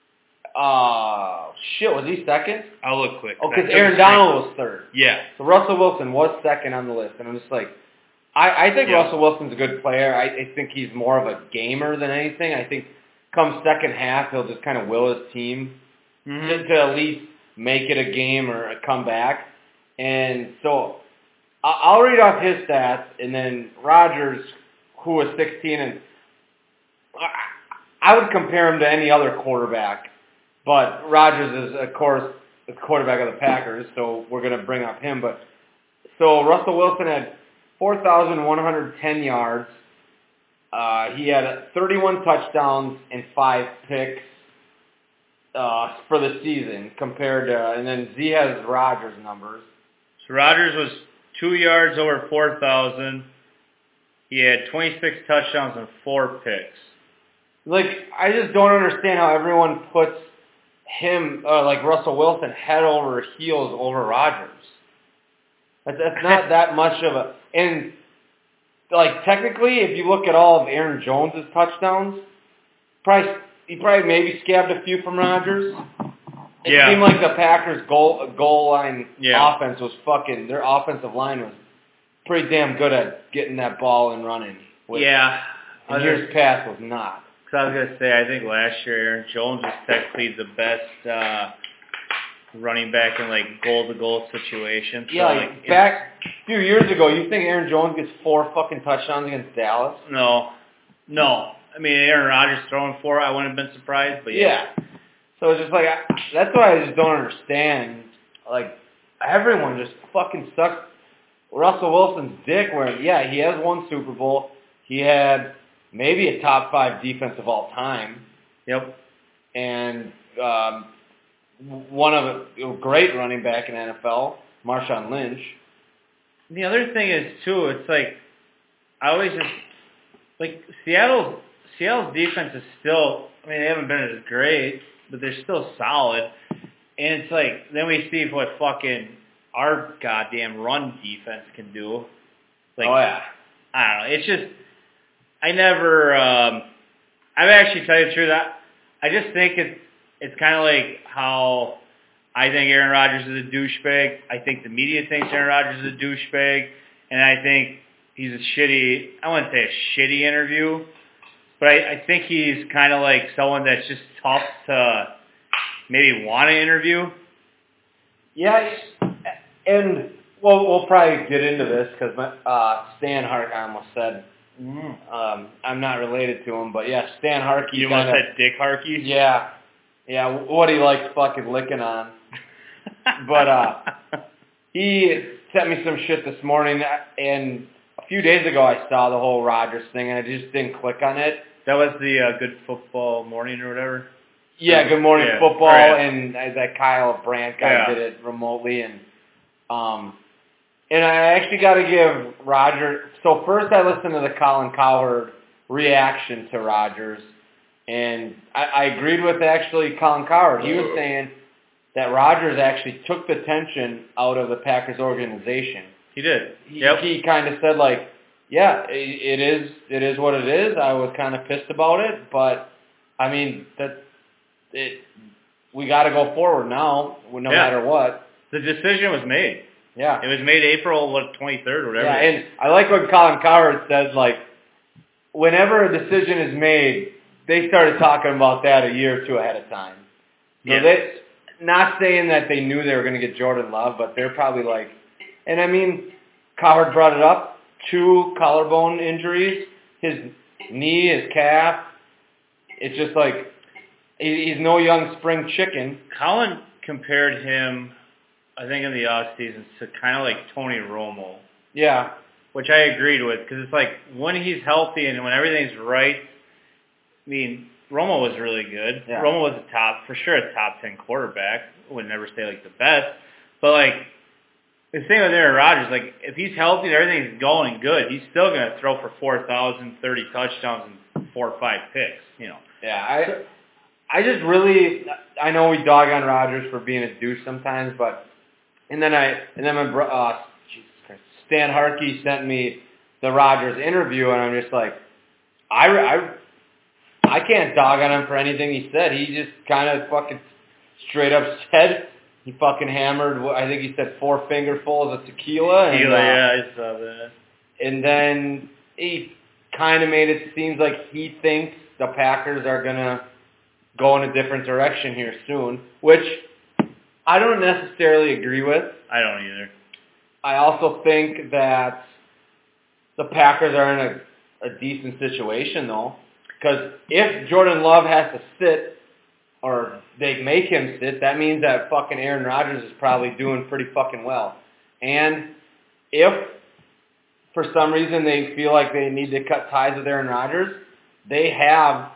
Shit, was he 2nd? I'll look quick. Oh, because Aaron Donald was 3rd. Yeah. So Russell Wilson was 2nd on the list, and I'm just like, I think Russell Wilson's a good player. I think he's more of a gamer than anything. I think come second half, he'll just kind of will his team to at least make it a game or a comeback. And so I'll read off his stats, and then Rodgers, who was 16, and I would compare him to any other quarterback, but Rodgers is, of course, the quarterback of the Packers, so we're going to bring up him. But so Russell Wilson had 4,110 yards. He had 31 touchdowns and 5 picks for the season compared to, and then Z has Rodgers' numbers. So Rodgers was 2 yards over 4,000. He had 26 touchdowns and 4 picks. Like, I just don't understand how everyone puts him, like Russell Wilson, head over heels over Rodgers. That's not that much of a... And, like, technically, if you look at all of Aaron Jones' touchdowns, he probably maybe scabbed a few from Rodgers. It seemed like the Packers' goal line offense was fucking... Their offensive line was pretty damn good at getting that ball and running. And years past was not. Because I was going to say, I think last year Aaron Jones was technically the best running back in, like, goal-to-goal situations. So, like back a few years ago, you think Aaron Jones gets 4 fucking touchdowns against Dallas? No. I mean, Aaron Rodgers throwing 4, I wouldn't have been surprised, but yeah. So it's just like, that's what I just don't understand. Like, everyone just fucking sucks Russell Wilson's dick where, he has won Super Bowl. He had maybe a top 5 defense of all time. Yep. And one of a great running back in NFL, Marshawn Lynch. The other thing is, too, it's like, I always just, like, Seattle's defense is still, I mean, they haven't been as great, but they're still solid. And it's like, then we see what fucking our goddamn run defense can do. Like, I don't know. It's just, I've actually tell you the truth, I just think it's kind of like how I think Aaron Rodgers is a douchebag. I think the media thinks Aaron Rodgers is a douchebag. And I think he's I wouldn't say a shitty interview, but I think he's kind of like someone that's just tough to maybe want to interview. Yeah, and we'll probably get into this because Stan Harkey, I almost said, I'm not related to him, but Stan Harkey. You almost said Dick Harkey? Yeah, what he likes fucking licking on. But he sent me some shit this morning, and a few days ago I saw the whole Rodgers thing, and I just didn't click on it. That was the Good Football Morning or whatever? Yeah, Good Morning Football, right. And that Kyle Brandt guy did it remotely, and I actually got to give Rodgers. So first I listened to the Colin Cowherd reaction to Rodgers, and I agreed with actually Colin Cowherd. He was saying that Rodgers actually took the tension out of the Packers organization. He did. He kind of said, like, yeah, it is what it is. I was kind of pissed about it, but I mean we got to go forward now, no matter what. The decision was made. Yeah, it was made April 23rd or whatever. Yeah, and I like what Colin Cowherd says. Like, whenever a decision is made, they started talking about that a year or two ahead of time. So they, not saying that they knew they were going to get Jordan Love, but they're probably like, and I mean, Cowherd brought it up. 2 collarbone injuries, his knee, his calf. It's just like, he's no young spring chicken. Colin compared him, I think in the offseason, to kind of like Tony Romo. Yeah. Which I agreed with, because it's like, when he's healthy and when everything's right, I mean, Romo was really good. Yeah. Romo was for sure a top 10 quarterback. I would never say like the best. But like, the same with Aaron Rodgers. Like, if he's healthy and everything's going good, he's still going to throw for 4,000, 30 touchdowns and 4 or 5 picks, you know. Yeah, I just really, I know we dog on Rodgers for being a douche sometimes, but, and then my Jesus Christ, Stan Harkey sent me the Rodgers interview, and I'm just like, I can't dog on him for anything he said. He just kind of fucking straight up said he fucking hammered, I think he said 4 fingerfuls of tequila. Yeah, I saw that. And then he kind of made it seem like he thinks the Packers are going to go in a different direction here soon, which I don't necessarily agree with. I don't either. I also think that the Packers are in a decent situation, though, because if Jordan Love has to sit, or they make him sit, that means that fucking Aaron Rodgers is probably doing pretty fucking well. And if for some reason they feel like they need to cut ties with Aaron Rodgers, they have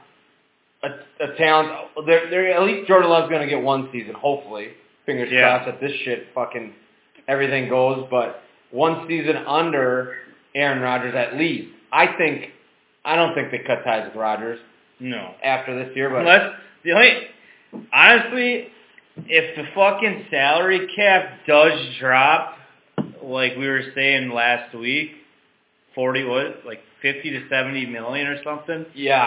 a talent. They're at least Jordan Love's going to get 1 season, hopefully. Fingers crossed that this shit fucking everything goes. But 1 season under Aaron Rodgers at least. I don't think they cut ties with Rodgers. No. After this year, but honestly, if the fucking salary cap does drop, like we were saying last week, 50 to 70 million or something. Yeah.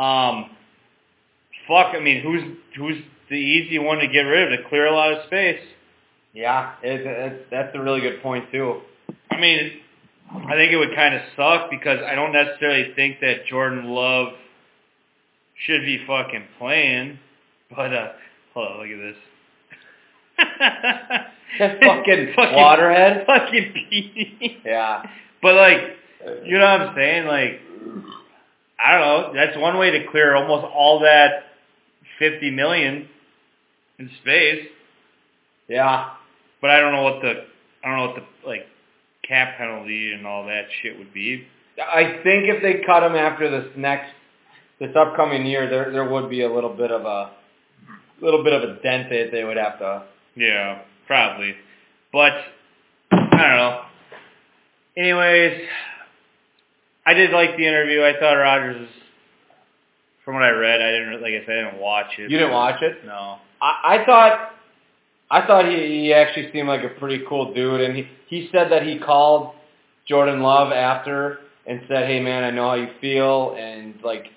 I mean, who's the easy one to get rid of to clear a lot of space? Yeah, that's a really good point too. I mean, I think it would kind of suck because I don't necessarily think that Jordan Love should be fucking playing. But hold on, look at this. That fucking waterhead. Fucking pee. Yeah. But like, you know what I'm saying? Like, I don't know. That's one way to clear almost all that 50 million in space. Yeah. But I don't know what the like cap penalty and all that shit would be. I think if they cut him after this upcoming year, there would be a little bit of a dent that they would have to. Yeah, probably. But I don't know. Anyways, I did like the interview. I thought Rodgers was, from what I read, I didn't watch it. You didn't watch it? No. I thought he actually seemed like a pretty cool dude, and he said that he called Jordan Love after and said, "Hey man, I know how you feel," and like,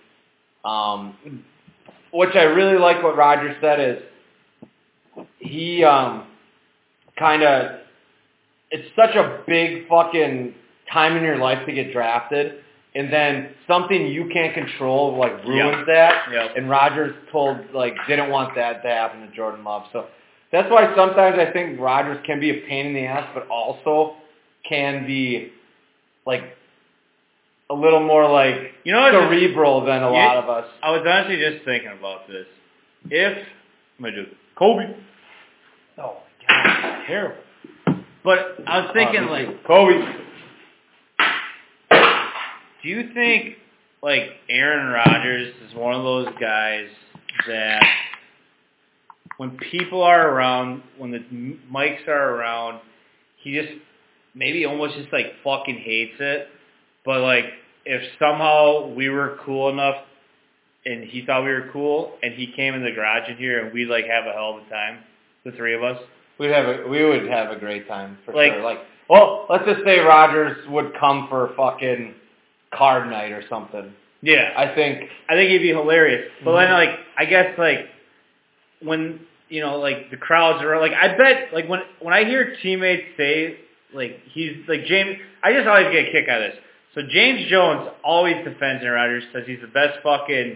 which I really like what Rodgers said is he kind of, it's such a big fucking time in your life to get drafted, and then something you can't control like ruins that. Yep. And Rodgers didn't want that to happen to Jordan Love. So that's why sometimes I think Rodgers can be a pain in the ass, but also can be like a little more like cerebral than a lot of us. I was honestly just thinking about this. If I'm gonna do Kobe. Oh my Terrible. But I was thinking, like, Kobe. do you think, like, Aaron Rodgers is one of those guys that when people are around, when the mics are around, he just maybe almost just, like, fucking hates it. But, like, if somehow we were cool enough and he thought we were cool and he came in the garage in here and we'd, like, have a hell of a time, the three of us. We would have a great time, for Like- sure. Like, well, let's just say Rodgers would come for fucking card night or something. Yeah. I think it'd be hilarious. But then, like, I guess, like, when, you know, like, the crowds are, like, I bet, like, when I hear teammates say, like, he's, like, James, I just always get a kick out of this. So James Jones always defends Aaron Rodgers, says he's the best fucking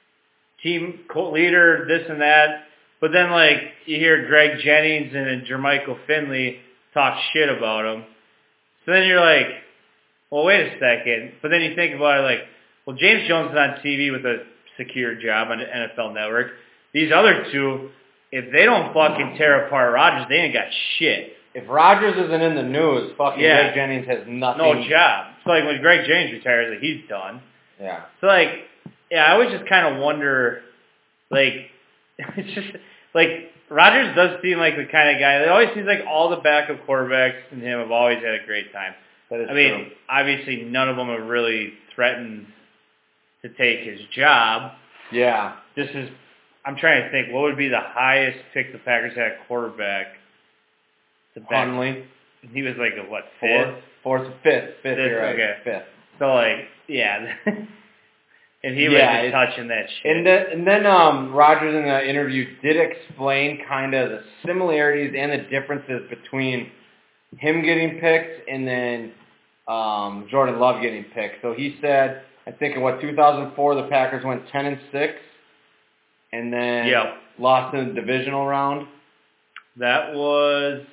team leader, this and that. But then, like, you hear Greg Jennings and Jermichael Finley talk shit about him. So then you're like, well, wait a second. But then you think about it like, well, James Jones is on TV with a secure job on the NFL Network. These other two, if they don't fucking tear apart Rodgers, they ain't got shit. if Rodgers isn't in the news, fucking Yeah. Greg Jennings has nothing. No job. So, like, when Greg Jennings retires, like, he's done. Yeah. So, like, yeah, I always just kind of wonder, like, it's just, like, Rodgers does seem like the kind of guy, it always seems like all the backup quarterbacks and him have always had a great time. That is I mean, true. obviously none of them have really threatened to take his job. Yeah. This is, I'm trying to think, what would be the highest pick the Packers had at quarterback? To back, Hunley. he was like a, what, fifth? Fifth, you're right. Okay. Fifth. So, like, yeah. And he Yeah, was touching that shit. And then Rodgers in the interview did explain kind of the similarities and the differences between him getting picked and then Jordan Love getting picked. So he said, I think in 2004 the Packers went 10-6 and then Yep. lost in the divisional round. That was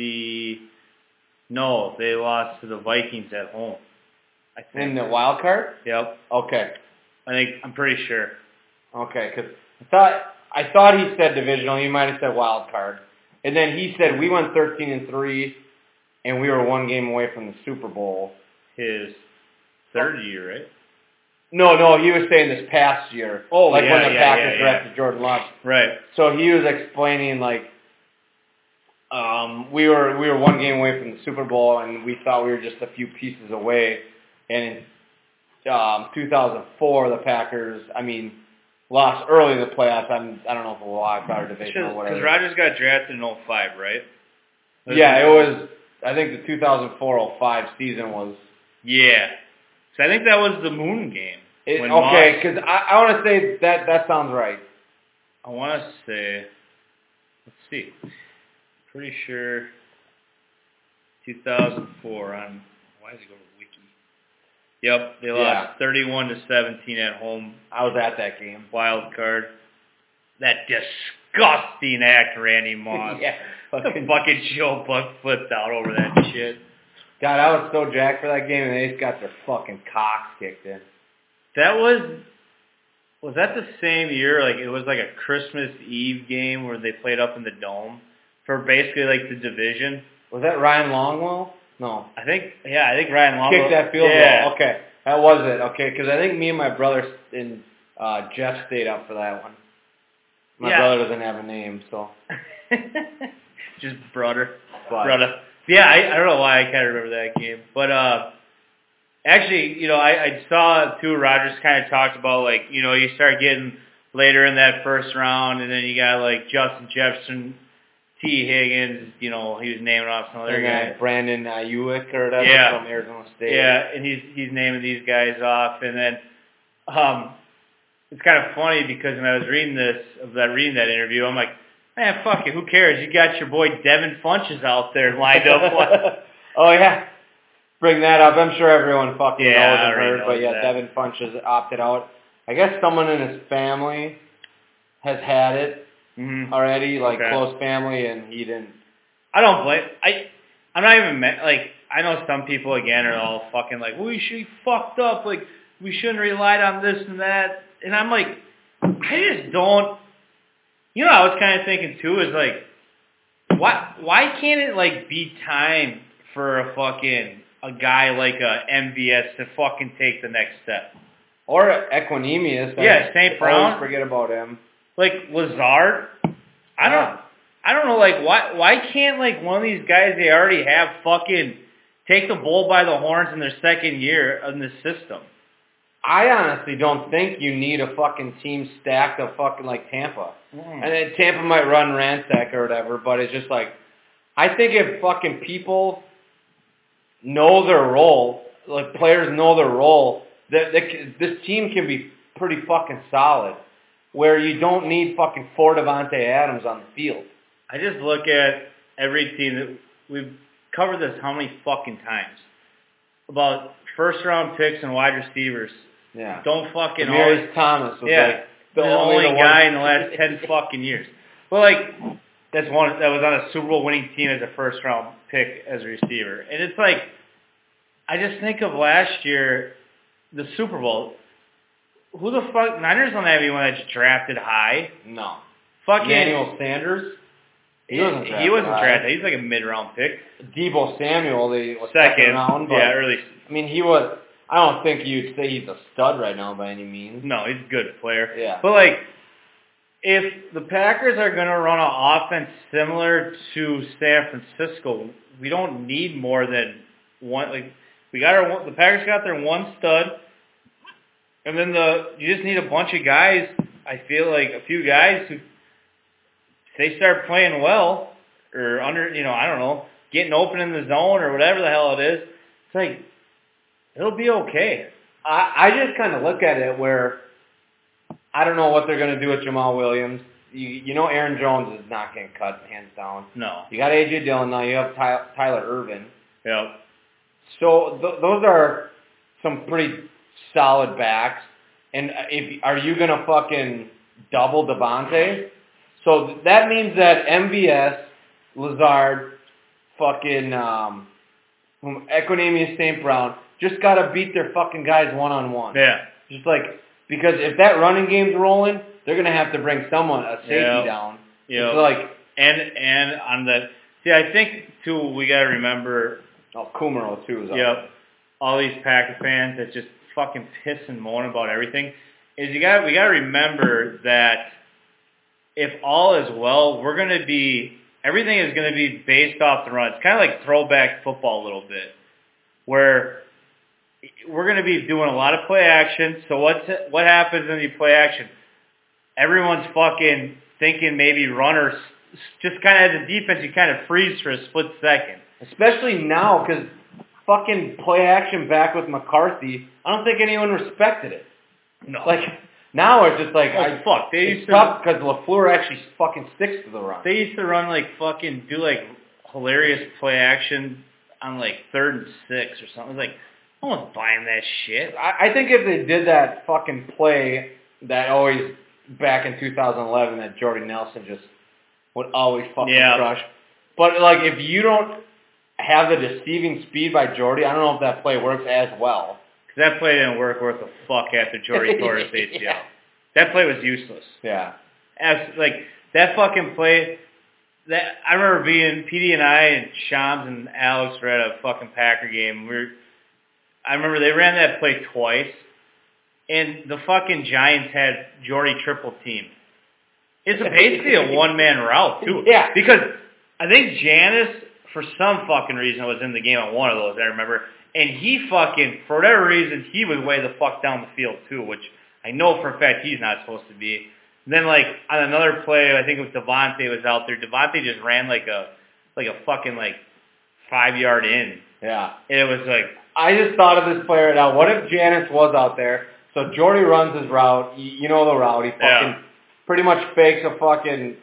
no, they lost to the Vikings at home, I think. In the wild card? Yep. Okay. I'm pretty sure. Okay, because I thought he said divisional. He might have said wild card. And then he said we went 13-3, and we were one game away from the Super Bowl. His third year, right? No, he was saying this past year. Oh, like yeah, when the yeah, Packers yeah, drafted Jordan Love. Right. So he was explaining like we were one game away from the Super Bowl, and we thought we were just a few pieces away. And in 2004, the Packers, lost early in the playoffs. I don't know if it was a wild card division or whatever. Because Rodgers got drafted in 05, right? Yeah, it was. I think the 2004-05 season was. Yeah. So I think that was the Moon game. Okay, because I want to say that sounds right. I want to say, let's see. Pretty sure 2004 on, why does it go to Wiki? Yep, they lost 31-17 at home. I was at that game. Wild card. That disgusting act, Randy Moss. Yeah. Fucking Joe Buck flipped out over that shit. God, I was so jacked for that game, and they just got their fucking cocks kicked in. That was that the same year? Like, it was like a Christmas Eve game where they played up in the Dome for basically like the division. Was that Ryan Longwell? No. I think Ryan Long Kicked that field goal. Okay, that was it. Okay, because I think me and my brother and Jeff stayed up for that one. My brother doesn't have a name, so. Just brother. But, Brother. Yeah, I don't know why I can't remember that game. But actually, I saw too, Rodgers kind of talked about, like, you start getting later in that first round, and then you got, like, Justin Jefferson, T. Higgins, he was naming off some other guys. Brandon Ayuk or whatever from Arizona State. Yeah, and he's naming these guys off. And then it's kind of funny because when I was reading that interview, I'm like, man, fuck it, who cares? You got your boy Devin Funchess out there lined up. Oh, yeah. Bring that up. I'm sure everyone fucking knows and heard, knows but yeah, that. Devin Funchess opted out. I guess someone in his family has had it already, like close family, and he didn't. I don't blame. I'm not even like. I know some people again are all fucking like, well, we should be fucked up. Like, we shouldn't rely on this and that. And I'm like, I just don't. I was kind of thinking too is like, why can't it like be time for a guy like a MVS to fucking take the next step? Or Equinemius. Yeah, St. Brown. Always forget about him. Like Lazard. I don't know. Like why can't like one of these guys they already have fucking take the bull by the horns in their second year in the system? I honestly don't think you need a fucking team stacked of fucking like Tampa. And then Tampa might run ransack or whatever, but it's just like, I think if fucking people know their role, like players know their role, this team can be pretty fucking solid, where you don't need fucking 4 Davante Adams on the field. I just look at every team that we've covered this how many fucking times about first round picks and wide receivers. Yeah. Don't fucking always Thomas was like the only guy in the last 10 fucking years. Well, like that's one that was on a Super Bowl winning team as a first round pick as a receiver, and it's like I just think of last year, the Super Bowl. Who the fuck? Niners don't have anyone that's drafted high. No. Fucking Emmanuel Sanders. He wasn't drafted. He's like a mid-round pick. Deebo Samuel, they was second round. But, early. I mean, he was. I don't think you'd say he's a stud right now by any means. No, he's a good player. Yeah. But like, if the Packers are going to run an offense similar to San Francisco, we don't need more than one. Like, the Packers got their one stud, and then you just need a bunch of guys. I feel like a few guys who, if they start playing well or I don't know, getting open in the zone or whatever the hell it is, it's like it'll be okay. I just kind of look at it where I don't know what they're going to do with Jamal Williams. You know Aaron Jones is not getting cut hands down. No. You got A.J. Dillon now. You have Tyler Ervin. Yep. So those are some pretty solid backs. And are you going to fucking double Davante? So that means that MVS, Lazard, fucking Equinemius St. Brown just got to beat their fucking guys one-on-one. Yeah. Just like, because if that running game's rolling, they're going to have to bring someone, a safety down. Yeah. It's like... And on the... See, I think, too, we got to remember... Oh, Kumaro, too, is up. Yep. All these Packer fans that just fucking piss and moan about everything. We got to remember that if all is well, everything is going to be based off the run. It's kind of like throwback football a little bit, where we're going to be doing a lot of play action. So what happens when you play action? Everyone's fucking thinking maybe runners. Just kind of as a defense, you kind of freeze for a split second. Especially now, because fucking play action back with McCarthy, I don't think anyone respected it. No. Like, now it's just like, fuck. It's tough because LaFleur actually fucking sticks to the run. They used to run do hilarious play action on 3rd and 6 or something. It was like, no one's buying that shit. I think if they did that fucking play that always, back in 2011, that Jordy Nelson just would always fucking crush. But, if you don't have the deceiving speed by Jordy, I don't know if that play works as well. Because that play didn't work worth a fuck after Jordy tore his ACL. Yeah. That play was useless. Yeah. That fucking play, I remember being, PD and I and Shams and Alex were at a fucking Packer game. I remember they ran that play twice, and the fucking Giants had Jordy triple team. It's basically a one-man route, too. Yeah. Because I think Janis, for some fucking reason, was in the game on one of those, I remember. And he fucking, for whatever reason, he was way the fuck down the field, too, which I know for a fact he's not supposed to be. And then, on another play, I think it was Devontae was out there. Devontae just ran like a fucking, 5-yard in. Yeah. And it was like... I just thought of this play right now. What if Janis was out there? So Jordy runs his route. You know the route. He fucking pretty much fakes a fucking...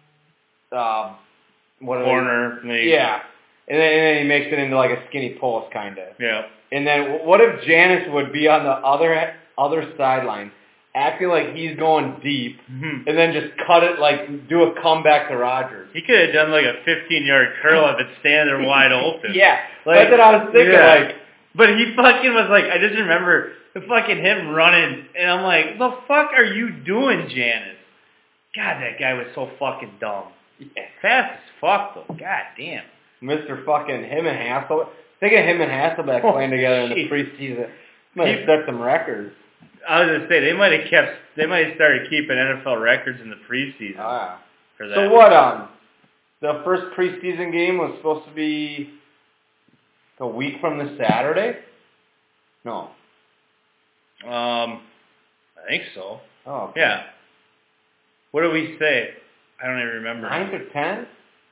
corner. Yeah. And then he makes it into a skinny post, kind of. Yeah. And then what if Janis would be on the other sideline, acting like he's going deep, and then just cut it, do a comeback to Rodgers? He could have done a 15-yard curl if it's standing there wide open. Yeah. That's what I was thinking, But he fucking was I just remember the fucking him running, and I'm like, the fuck are you doing, Janis? God, that guy was so fucking dumb. Yeah. Fast as fuck, though. God damn. Mr. fucking him and Hasselbeck. Think of him and Hasselbeck playing together in the preseason. Might have set some records. I was going to say, they might have started keeping NFL records in the preseason. For that. So what, the first preseason game was supposed to be a week from this Saturday? No. I think so. Oh, okay. Yeah. What did we say? I don't even remember. 9th or 10th?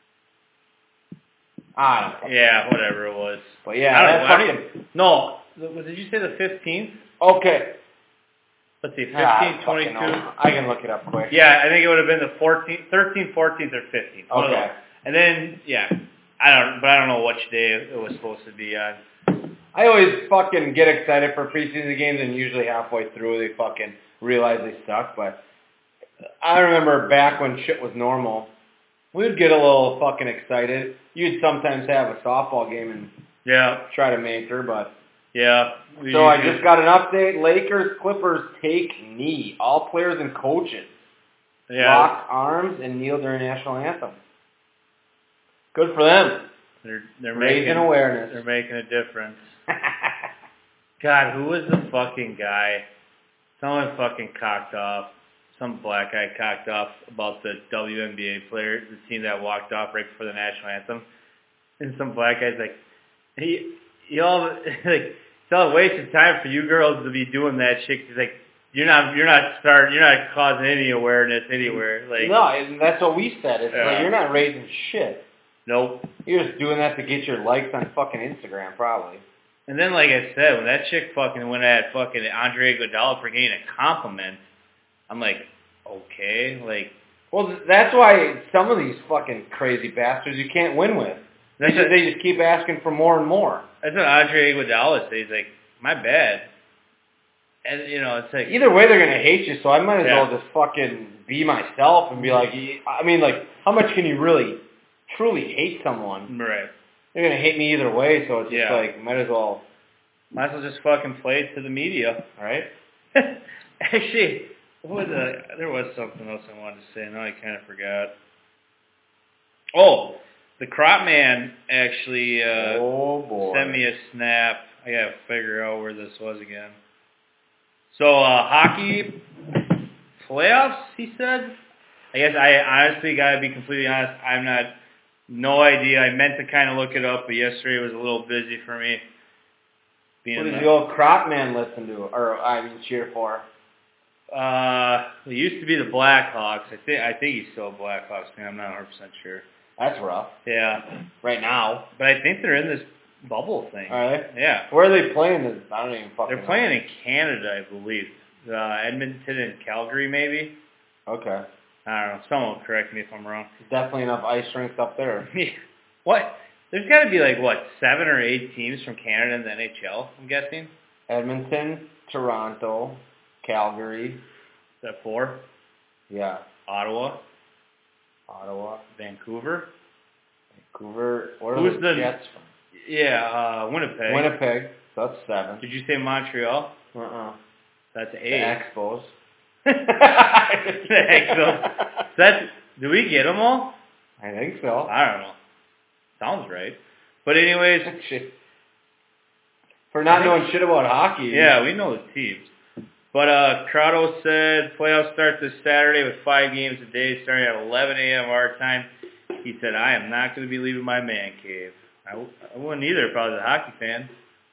I don't know. Yeah, whatever it was. But yeah, no, did you say the 15th? Okay. Let's see, 15th, 22. I can look it up quick. Yeah, I think it would have been the 14th, 13th, 14th, or 15th. Okay. And then, yeah, I don't know which day it was supposed to be on. I always fucking get excited for preseason games, and usually halfway through they fucking realize they suck. But I remember back when shit was normal, we would get a little fucking excited. You'd sometimes have a softball game and try to make her, but yeah. So I just got an update. Lakers, Clippers take knee. All players and coaches locked arms and kneel during national anthem. Good for them. They're raising awareness. They're making a difference. God, who was the fucking guy? Someone fucking cocked off. Some black guy cocked off about the WNBA player, the team that walked off right before the national anthem. And some black guy's like, y'all, like, it's all a waste of time for you girls to be doing that shit. He's like, you're not causing any awareness anywhere. Like, no, and that's what we said. It's like, you're not raising shit. Nope. You're just doing that to get your likes on fucking Instagram, probably. And then, like I said, when that chick fucking went at fucking Andre Iguodala for getting a compliment, I'm like, okay, like. Well, that's why some of these fucking crazy bastards you can't win with. They just keep asking for more and more. That's what Andre Iguodala says. He's like, my bad. And, it's like... Either way, they're going to hate you, so I might as well just fucking be myself and be like... I mean, like, how much can you really, truly hate someone? Right. They're going to hate me either way, so it's just like, might as well... Might as well just fucking play it to the media. Right? Actually, there was something else I wanted to say. Now I kind of forgot. Oh, the Crop Man actually sent me a snap. I got to figure out where this was again. So, hockey playoffs, he said? I guess I honestly got to be completely honest. No idea. I meant to kind of look it up, but yesterday was a little busy for me. What did the old Crop Man listen to, or cheer for? It used to be the Blackhawks. I think he's still a Blackhawks fan. I'm not 100% sure. That's rough. Yeah. Right now. But I think they're in this bubble thing. Are they? Yeah. Where are they playing? I don't even fucking know. They're playing in Canada, I believe. Edmonton and Calgary, maybe. Okay. I don't know. Someone will correct me if I'm wrong. There's definitely enough ice rinks up there. What? There's got to be 7 or 8 teams from Canada in the NHL, I'm guessing? Edmonton, Toronto, Calgary. Is that 4? Yeah. Ottawa. Vancouver. What Who's are the Jets from? Yeah, Winnipeg. So that's 7. Did you say Montreal? That's 8. The Expos. The Expos. Do we get them all? I think so. I don't know. Sounds right. But anyways. For not knowing shit about hockey. Yeah, we know the teams. But Crotto said playoffs start this Saturday with 5 games a day starting at 11 a.m. our time. He said, I am not going to be leaving my man cave. I wouldn't either if I was a hockey fan.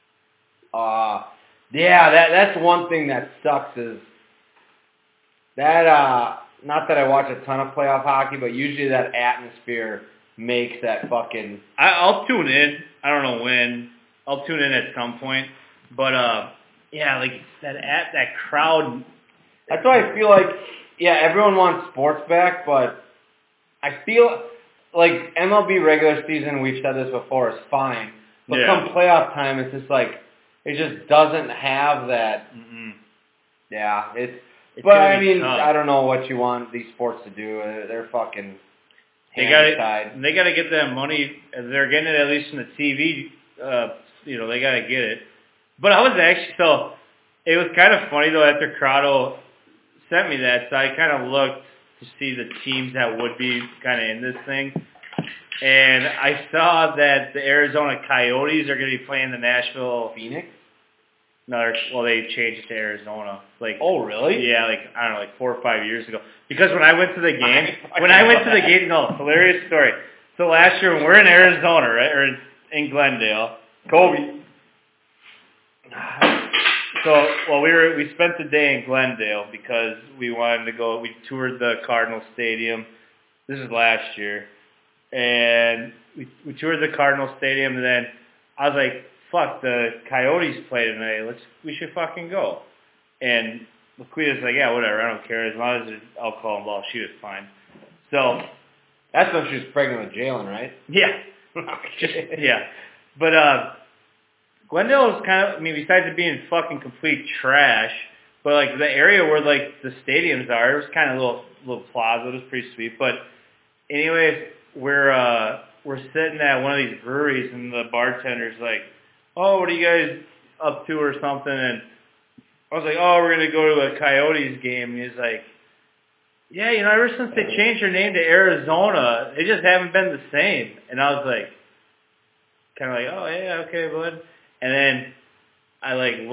Yeah, that's one thing that sucks is that, not that I watch a ton of playoff hockey, but usually that atmosphere makes that fucking... I'll tune in. I don't know when. I'll tune in at some point. But, yeah, like that crowd... That's why I feel like, yeah, everyone wants sports back, but I feel like MLB regular season, we've said this before, is fine. But come playoff time, it's just like, it just doesn't have that... Mm-mm. Yeah, it's but, I mean, tough. I don't know what you want these sports to do. They're fucking... They got to get that money. They're getting it at least from the TV. They got to get it. But I was actually it was kind of funny though after Crotto sent me that. So I kind of looked to see the teams that would be kind of in this thing. And I saw that the Arizona Coyotes are going to be playing the Nashville Phoenix? No, well, they changed it to Arizona. Like, Oh, really? yeah, like I don't know, like 4 or 5 years ago. Because when I went to the game, no, hilarious story. So last year when we're in Arizona, right, or in Glendale, Kobe. So, well, we spent the day in Glendale because we wanted to go. We toured the Cardinal Stadium. This is last year, and we toured the Cardinal Stadium, and then I was like, "Fuck, the Coyotes play tonight. We should fucking go." And Laquita's like, "Yeah, whatever. I don't care as long as there's alcohol involved. She was fine." So that's when she was pregnant with Jalen, right? yeah, yeah, but Glendale is kind of, I mean, besides it being fucking complete trash, but like the area where like the stadiums are, it was kind of a little plaza. It was pretty sweet. But anyways, we're sitting at one of these breweries, and the bartender's like, "Oh, what are you guys up to or something?" And I was like, "Oh, we're gonna go to a Coyotes game." And he's like, "Yeah, you know, ever since they changed their name to Arizona, they just haven't been the same." And I was like, kind of like, "Oh yeah, okay, bud." And then I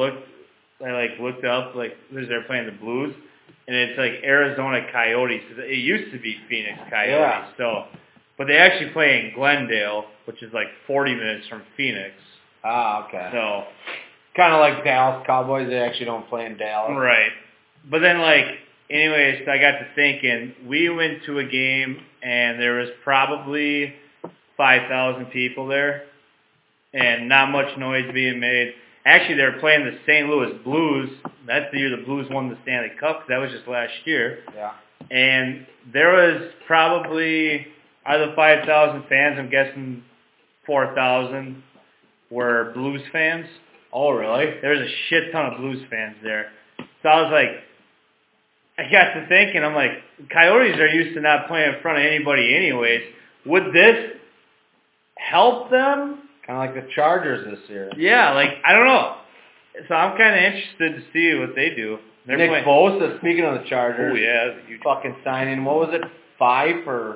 looked up, like, they're playing the Blues, and it's like Arizona Coyotes. It used to be Phoenix Coyotes, Yeah. so, but they actually play in Glendale, which is like 40 minutes from Phoenix. Ah, okay. So, kind of like Dallas Cowboys, they actually don't play in Dallas. right. But then, like, anyways, I got to thinking, we went to a game, and there was probably 5,000 people there, and not much noise being made. Actually, they were playing the St. Louis Blues. That's the year the Blues won the Stanley Cup, 'cause that was just last year. Yeah. And there was probably, out of the 5,000 fans, I'm guessing 4,000 were Blues fans. Oh, really? There was a shit ton of Blues fans there. So I was like, I got to thinking, I'm like, Coyotes are used to not playing in front of anybody anyways. Would this help them? Kind of like the Chargers this year. Yeah, like, I don't know. So I'm kind of interested to see what they do. They're Nick Bosa, speaking of the Chargers. Oh, yeah. That's a huge fucking signing. What was it? 5 for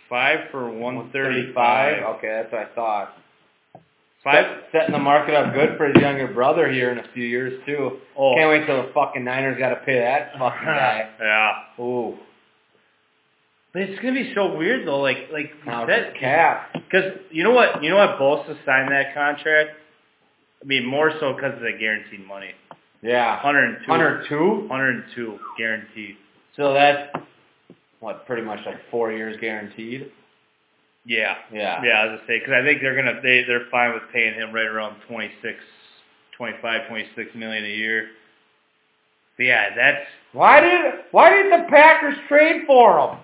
135. Okay, that's what I thought. 5? Setting the market up good for his younger brother here in a few years, too. Oh. Can't wait till the fucking Niners got to pay that fucking guy. Yeah. Ooh. But it's gonna be so weird though, like Now that it's cap. Because you know what Bosa signed that contract. I mean, more so because of the guaranteed money. Yeah. 102. 102? 102 guaranteed. So that's what, pretty much like 4 years guaranteed. Yeah. Yeah. Yeah, I was gonna say because I think they're fine with paying him right around 26 million a year. But yeah, that's Why did the Packers trade for him?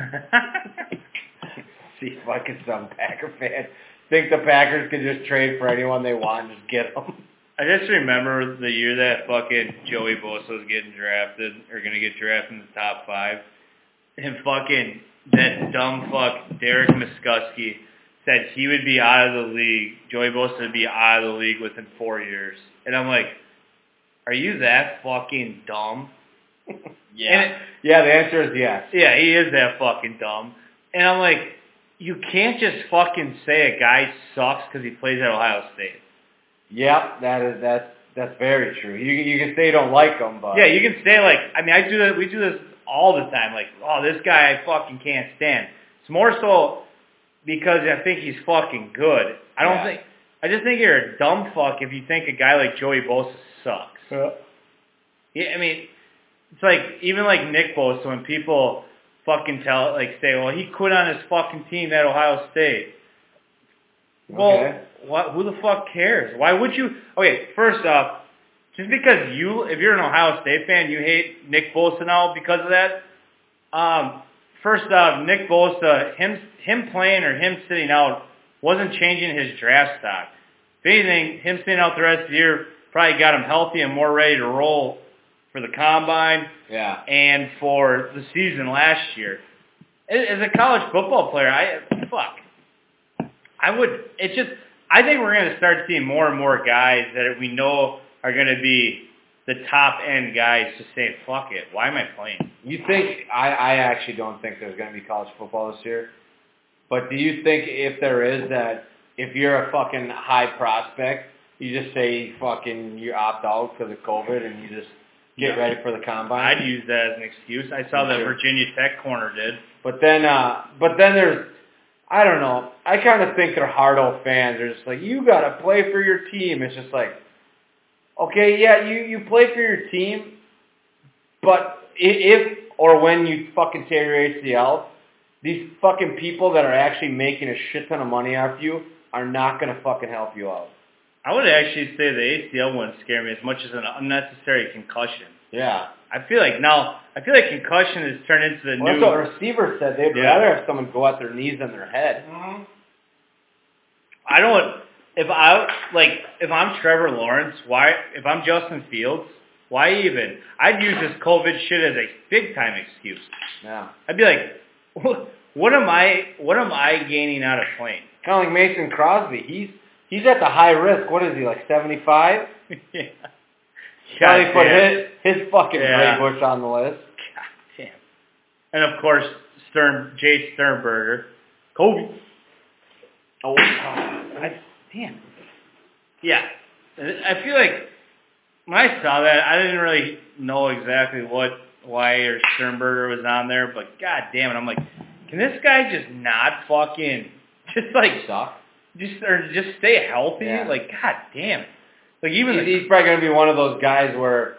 See, fucking some Packer fans think the Packers can just trade for anyone they want and just get them. I just remember the year that fucking Joey Bosa was getting drafted, or going to get drafted in the top 5, and fucking that dumb fuck Derek Muskuski said he would be out of the league, Joey Bosa would be out of the league within 4 years. And I'm like, are you that fucking dumb? Yeah. Yeah, the answer is yes. Yeah, he is that fucking dumb. And I'm like, you can't just fucking say a guy sucks because he plays at Ohio State. Yep, that's very true. You can say you don't like him, but yeah, you can say like, I mean, I do that. We do this all the time. Like, oh, this guy I fucking can't stand. It's more so because I think he's fucking good. I just think you're a dumb fuck if you think a guy like Joey Bosa sucks. Yeah, I mean, it's like even like Nick Bosa when people fucking say, well, he quit on his fucking team at Ohio State. Well, who the fuck cares? Why would you? Okay, first off, just because if you're an Ohio State fan, you hate Nick Bosa now because of that. First off, Nick Bosa, him playing or him sitting out wasn't changing his draft stock. If anything, him sitting out the rest of the year probably got him healthy and more ready to roll for the combine and for the season last year. As a college football player, I think we're going to start seeing more and more guys that we know are going to be the top end guys just say, fuck it, why am I playing? You think, I actually don't think there's going to be college football this year. But do you think if there is that, if you're a fucking high prospect, you just say fucking you opt out because of COVID and you just get ready for the combine? I'd use that as an excuse. I saw that Virginia Tech corner did. But then there's, I don't know, I kind of think they're hard-out fans. They're just like, you got to play for your team. It's just like, okay, yeah, you play for your team, but if or when you fucking tear your ACL, these fucking people that are actually making a shit ton of money off you are not going to fucking help you out. I would actually say the ACL wouldn't scare me as much as an unnecessary concussion. Yeah. I feel like concussion has turned into the new... That's what receivers said. They'd rather have someone go at their knees than their head. Mm-hmm. I don't... If I'm Trevor Lawrence, if I'm Justin Fields, why even? I'd use this COVID shit as a big-time excuse. Yeah. I'd be like, what am I gaining out of playing? Kind of like Mason Crosby. He's at the high risk. What is he, like 75? Yeah. Probably put his fucking Gray Bush on the list. God damn. And of course, Jay Sternberger. Kobe. Oh, damn. Yeah. I feel like when I saw that, I didn't really know exactly why Sternberger was on there, but god damn it, I'm like, can this guy just not fucking just like suck? Just stay healthy? Yeah. Like, god damn it. Like even he's probably going to be one of those guys where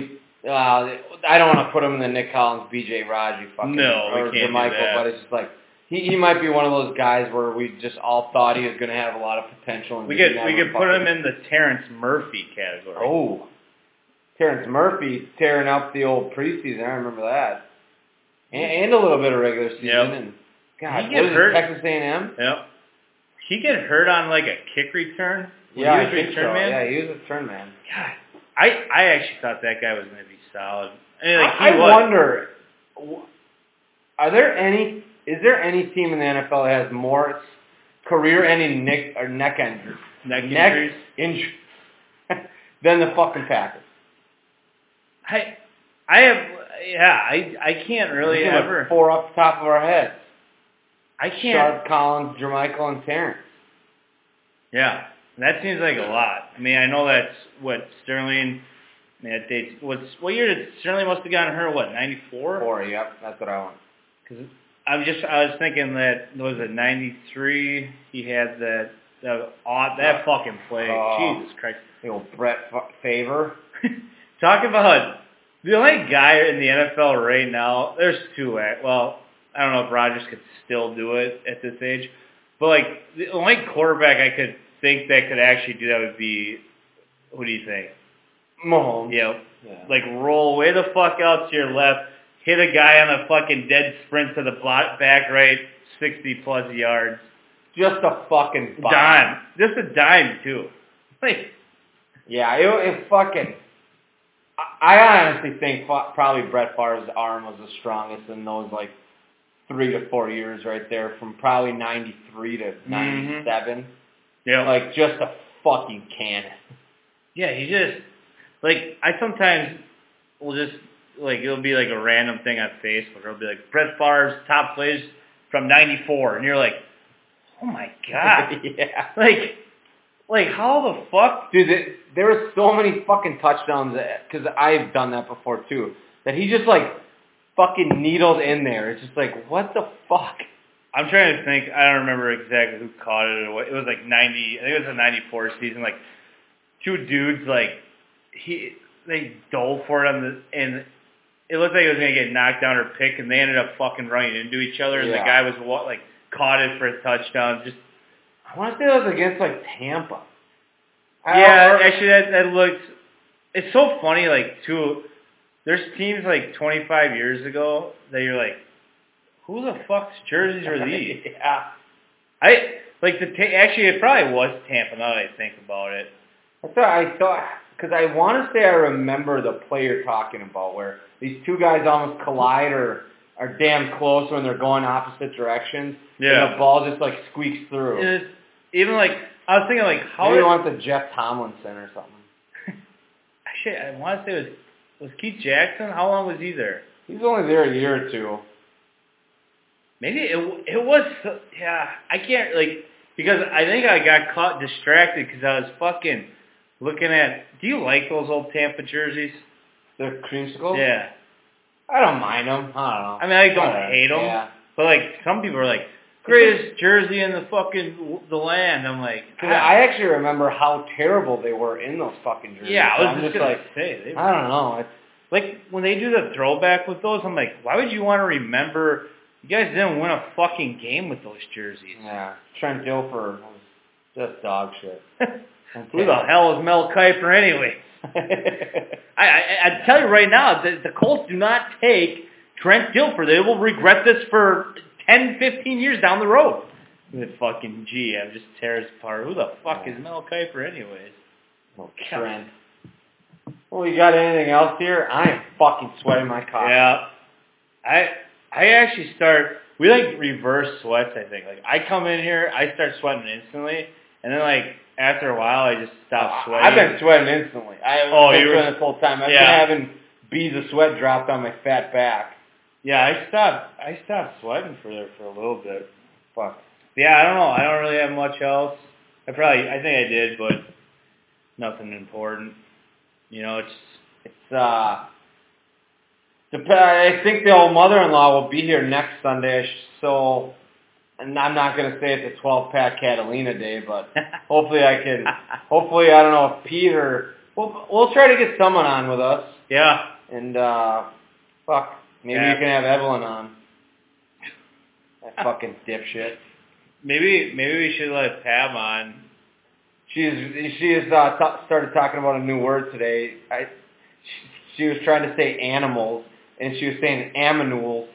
I don't want to put him in the Nick Collins, B.J. Raji fucking or we can't DeMichael, do that. but it's just like he might be one of those guys where we just all thought he was going to have a lot of potential. And we could put him in the Terrence Murphy category. Oh, Terrence Murphy tearing up the old preseason. I remember that, and a little bit of regular season. Yep. And God, he get hurt. Texas A&M. Yep. He get hurt on like a kick return. Yeah, I think return so. Man? Yeah, he was a return man. God, I actually thought that guy was going to be solid. And I wonder, is there any team in the NFL that has more career-ending neck injuries than the fucking Packers? I can't really ever. Like 4 off the top of our heads. I can't. Sharp, Collins, Jermichael, and Terrence. Yeah, that seems like a lot. I mean, I know that's what Sterling. That dates. What year did Sterling must have gotten hurt? What, 94? 4. Yep, that's what I want. Because I was thinking that was it 93. He had that fucking play. Jesus Christ. The old Brett Favre. Talk about the only guy in the NFL right now. There's two. Well, I don't know if Rodgers could still do it at this age, but like the only quarterback I could think that could actually do that would be, who do you think? Mahomes. Yep. Yeah. Like roll way the fuck out to your left, hit a guy on a fucking dead sprint to the back right, 60 plus yards. Just a fucking dime. Just a dime too. Like, yeah, it fucking. I honestly think probably Brett Favre's arm was the strongest in those like 3 to 4 years right there, from probably 93 to 97. Yeah, like just a fucking cannon. Yeah, he just like I sometimes will just like it'll be like a random thing on Facebook. It'll be like Brett Favre's top plays from '94, and you're like, oh my god, yeah, like how the fuck, dude? There were so many fucking touchdowns because I've done that before too. That he just like fucking needled in there. It's just like, what the fuck? I'm trying to think. I don't remember exactly who caught it or what. It was like 90. I think it was a '94 season. Like two dudes, like they dove for it and it looked like it was gonna get knocked down or picked, and they ended up fucking running into each other. And the guy was like caught it for a touchdown. Just I want to say that was against like Tampa. Yeah, actually that looked. It's so funny. Like too, there's teams like 25 years ago that you're like, who the fuck's jerseys are these? Yeah. Actually, it probably was Tampa, now that I think about it. That's what I thought, because I want to say I remember the play you're talking about, where these two guys almost collide or are damn close when they're going opposite directions, and the ball just, like, squeaks through. And it's, even, like, I was thinking, like, how... Maybe you want the Jeff Tomlinson or something. shit, I want to say was Keith Jackson? How long was he there? He's only there a year or two. Maybe it was, yeah, I can't, like, because I think I got caught distracted because I was fucking looking at, do you like those old Tampa jerseys? The creamsicles? Yeah. I don't mind them. I don't know. I mean, I don't hate them, yeah. but, like, some people are like, greatest jersey in the land. I'm like, I actually remember how terrible they were in those fucking jerseys. Yeah, I was so just gonna like, say, I don't know. It's like, when they do the throwback with those, I'm like, why would you want to remember, you guys didn't win a fucking game with those jerseys. Yeah. Trent Dilfer was just dog shit. Who the hell is Mel Kiper anyway? I tell you right now, the Colts do not take Trent Dilfer. They will regret this for 10, 15 years down the road. The fucking GM just tears apart. Who the fuck is Mel Kiper anyways? Oh, Trent. Well, you got anything else here? I am fucking sweating my coffee. Yeah. I actually we like reverse sweats, I think. Like, I come in here, I start sweating instantly, and then like, after a while, I just stop sweating. I've been sweating instantly. I've been sweating this whole time. I've been having beads of sweat dropped on my fat back. Yeah, I stopped sweating for a little bit. Fuck. Yeah, I don't know. I don't really have much else. I think I did, but nothing important. You know, I think the old mother-in-law will be here next Sunday, so, and I'm not going to say it's a 12-pack Catalina day, but hopefully I don't know if Peter, we'll try to get someone on with us. Yeah. And, maybe you can have Evelyn on. That fucking dipshit. Maybe we should let Pam on. She has started talking about a new word today. She was trying to say animals, and she was saying aminules.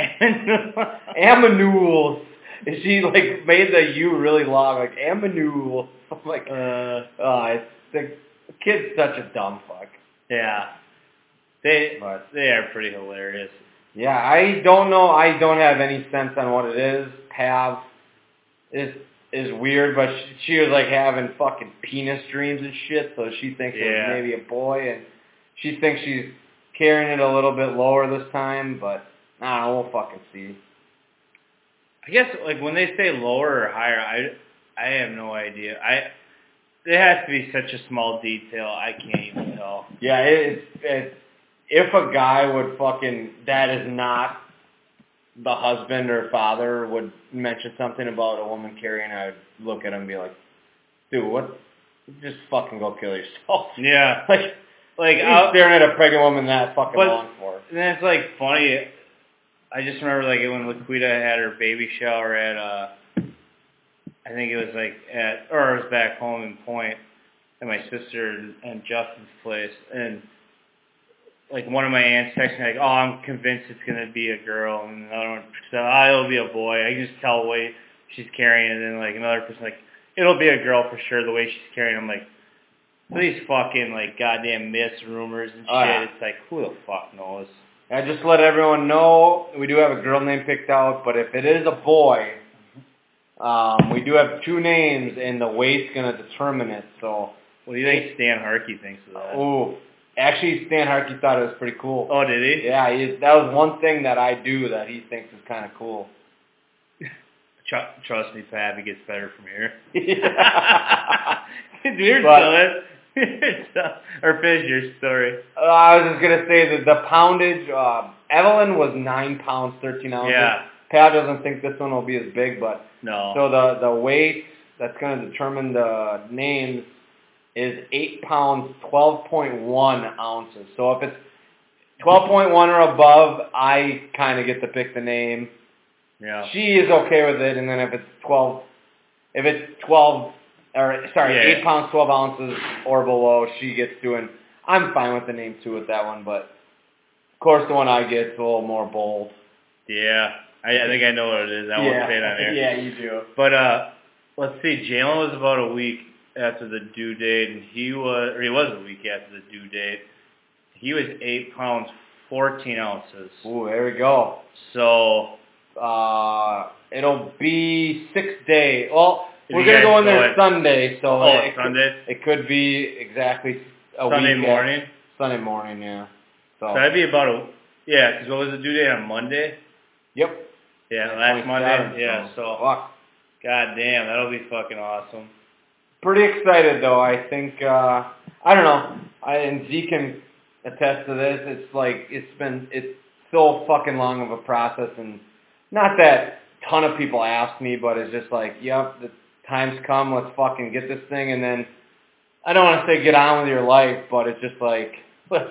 Aminules. And she like made the U really long, like aminule. I'm like, the kid's such a dumb fuck. Yeah. They are pretty hilarious. Yeah, I don't know. I don't have any sense on what it is. Pav is weird, but she was like having fucking penis dreams and shit, so she thinks it was maybe a boy, and she thinks she's carrying it a little bit lower this time, but I don't know, we'll fucking see. I guess like when they say lower or higher, I have no idea. It has to be such a small detail, I can't even tell. Yeah, it's if a guy would fucking, that is not the husband or father would mention something about a woman carrying, I would look at him and be like, dude, what? Just fucking go kill yourself. Yeah. Like he's staring at a pregnant woman that fucking long for. And then it's like funny, I just remember like when Laquita had her baby shower at, I think it was like it was back home in Point at my sister and Justin's place, and like one of my aunts texted me like, oh, I'm convinced it's going to be a girl, and another one said, oh, it'll be a boy. I can just tell the way she's carrying it, and then like another person like, it'll be a girl for sure, the way she's carrying it. I'm like, these fucking like goddamn myths, rumors and shit. It's like, who the fuck knows? I just let everyone know we do have a girl name picked out, but if it is a boy, we do have two names, and the weight's going to determine it. So, what do you think Stan Harkey thinks of that? Ooh. Actually, Stan Harkey thought it was pretty cool. Oh, did he? Yeah, that was one thing that I do that he thinks is kind of cool. Trust me, Pat, it gets better from here. Or finish your story. I was just going to say that the poundage, Evelyn was 9 pounds, 13 ounces. Yeah. Pat doesn't think this one will be as big, but no. So the weight that's going to determine the names is 8 pounds, 12.1 ounces. So if it's 12.1 or above, I kind of get to pick the name. Yeah. She is okay with it, and then if it's 8 pounds, 12 ounces or below, she gets to it. I'm fine with the name too with that one, but of course the one I get is a little more bold. Yeah. I think I know what it is. I won't say it on air. Yeah, you do. But let's see. Jalen was about a week after the due date, and he was a week after the due date. He was 8 pounds, 14 ounces. Ooh, there we go. So it'll be 6 days. Well, we're gonna go in there Sunday, so Sunday. It could be exactly Sunday morning? Sunday morning, yeah. So that'd be about because what was the due date on Monday? Yep. Yeah, last Monday. Yeah, so fuck. God damn, that'll be fucking awesome. Pretty excited though. I think I don't know. And Zeke can attest to this. It's like it's so fucking long of a process, and not that a ton of people ask me, but it's just like, yep, the time's come. Let's fucking get this thing, and then I don't want to say get on with your life, but it's just like let's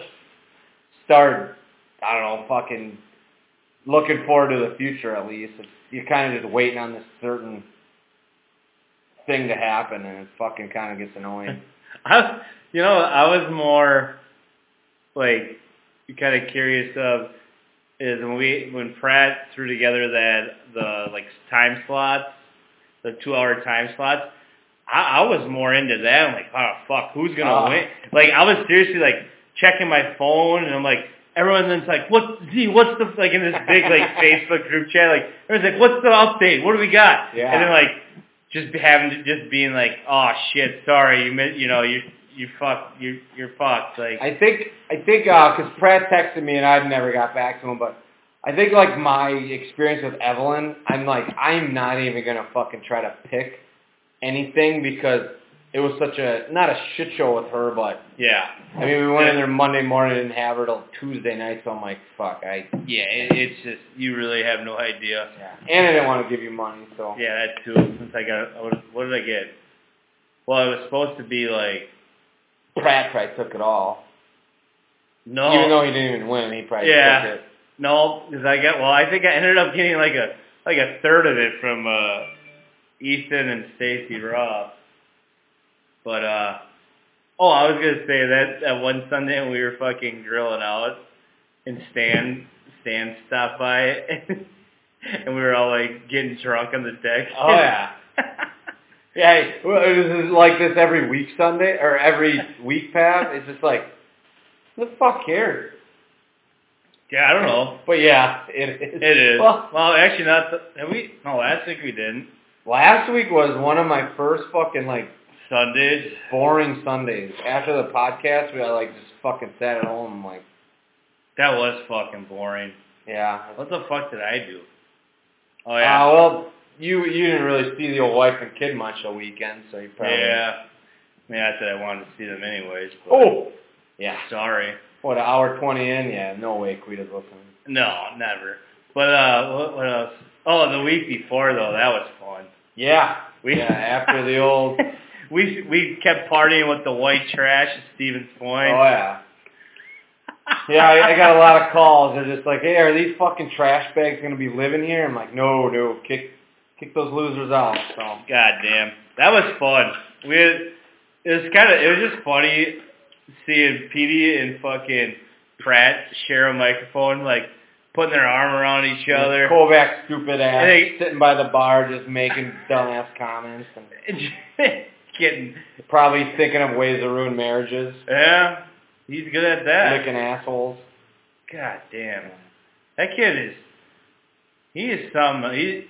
start. I don't know, fucking looking forward to the future at least. You're kind of just waiting on this certain thing to happen, and it fucking kind of gets annoying. I was more like kind of curious of is when Pratt threw together the like time slots, the 2-hour time slots. I was more into that. I'm like, oh fuck, who's gonna win? Like I was seriously like checking my phone, and I'm like, everyone's like, what's the like in this big like Facebook group chat, like everyone's like, what's the update? What do we got? Yeah. And then like just being like, oh shit, sorry, you're fucked. Like I think because Pratt texted me and I'd never got back to him, but I think like my experience with Evelyn, I'm not even gonna fucking try to pick anything because it was such not a shit show with her, but yeah. I mean, we went in there Monday morning, didn't have her till Tuesday night, so I'm like, fuck, it's just you really have no idea. Yeah. And I didn't want to give you money, so yeah, that too. Since I got what did I get? Well, it was supposed to be like Pratt probably took it all. No, even though he didn't even win, he probably took it. No, because I think I ended up getting like a third of it from Ethan and Stacy Ross. But I was gonna say that one Sunday when we were fucking grilling out, and Stan stopped by, and we were all like getting drunk on the deck. Oh yeah. Yeah, it was like this every week Sunday or every week, Pat. It's just like, who the fuck cares? Yeah, I don't know. But yeah, it is. It is. Well, actually not. No, last week we didn't. Last week was one of my first fucking like Sundays. Boring Sundays. After the podcast, we like just fucking sat at home like. That was fucking boring. Yeah. What the fuck did I do? Oh yeah. Well, you didn't really see the old wife and kid much all weekend, so you probably. Yeah. I mean, I said I wanted to see them anyways. But oh. Yeah. Sorry. What, an hour 20 in? Yeah, no way Quita's listening. No, never. But what else? Oh, the week before though, that was fun. Yeah. After the old. we kept partying with the white trash at Stevens Point. Oh yeah. Yeah, I got a lot of calls. They're just like, hey, are these fucking trash bags going to be living here? I'm like, no, kick those losers out. So. God damn, that was fun. It was just funny seeing Petey and fucking Pratt share a microphone, like putting their arm around each other. Kovacs stupid ass sitting by the bar just making dumbass comments and getting probably thinking of ways to ruin marriages. Yeah. He's good at that. Licking assholes. God damn. That kid he is some,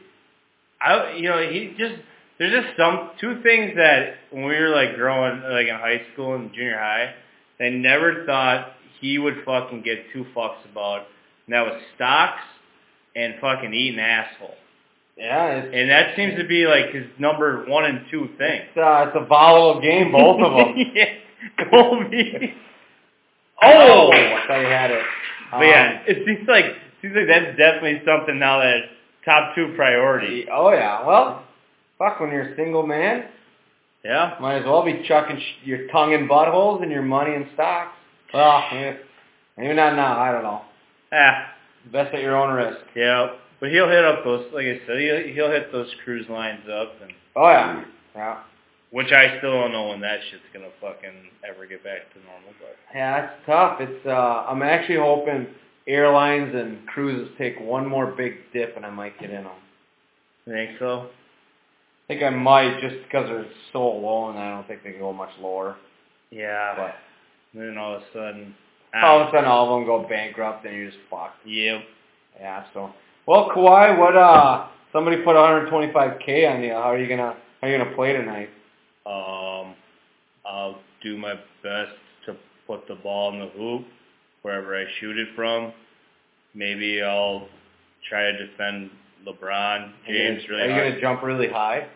there's just two things that when we were like growing, like in high school and junior high, I never thought he would fucking get two fucks about. And that was stocks and fucking eating asshole. Yeah. And that seems to be like his number 1 and 2 thing. It's a volatile game, both of them. Yeah. Colby. Oh, I thought you had it. But yeah, it seems like that's definitely something now that's top 2 priority. Oh yeah, well, fuck, when you're a single man, yeah, might as well be chucking your tongue in buttholes and your money in stocks. Well, maybe not now. I don't know. Best at your own risk. Yeah, but he'll hit up those, like I said, he'll hit those cruise lines up. And oh yeah, yeah. Which I still don't know when that shit's gonna fucking ever get back to normal, but yeah, it's tough. It's I'm actually hoping airlines and cruises take one more big dip and I might get in on. You think so? I think I might just because they're so low and I don't think they can go much lower. Yeah. But then all of a sudden all of them go bankrupt and you're just fucked. Yep. Yeah. So well, Kawhi, what somebody put $125K on you. How are you gonna play tonight? I'll do my best to put the ball in the hoop wherever I shoot it from. Maybe I'll try to defend LeBron James really hard. Are you going to jump really high?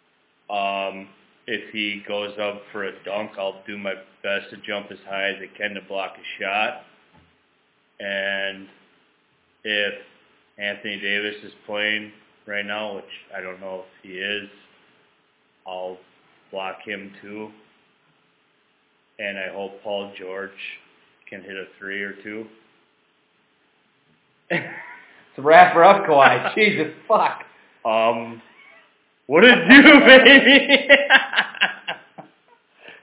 If he goes up for a dunk, I'll do my best to jump as high as I can to block a shot. And if Anthony Davis is playing right now, which I don't know if he is, I'll block him too. And I hope Paul George can hit a 3 or 2. It's a wrap her up, Kawhi. Jesus, fuck. What it do, baby?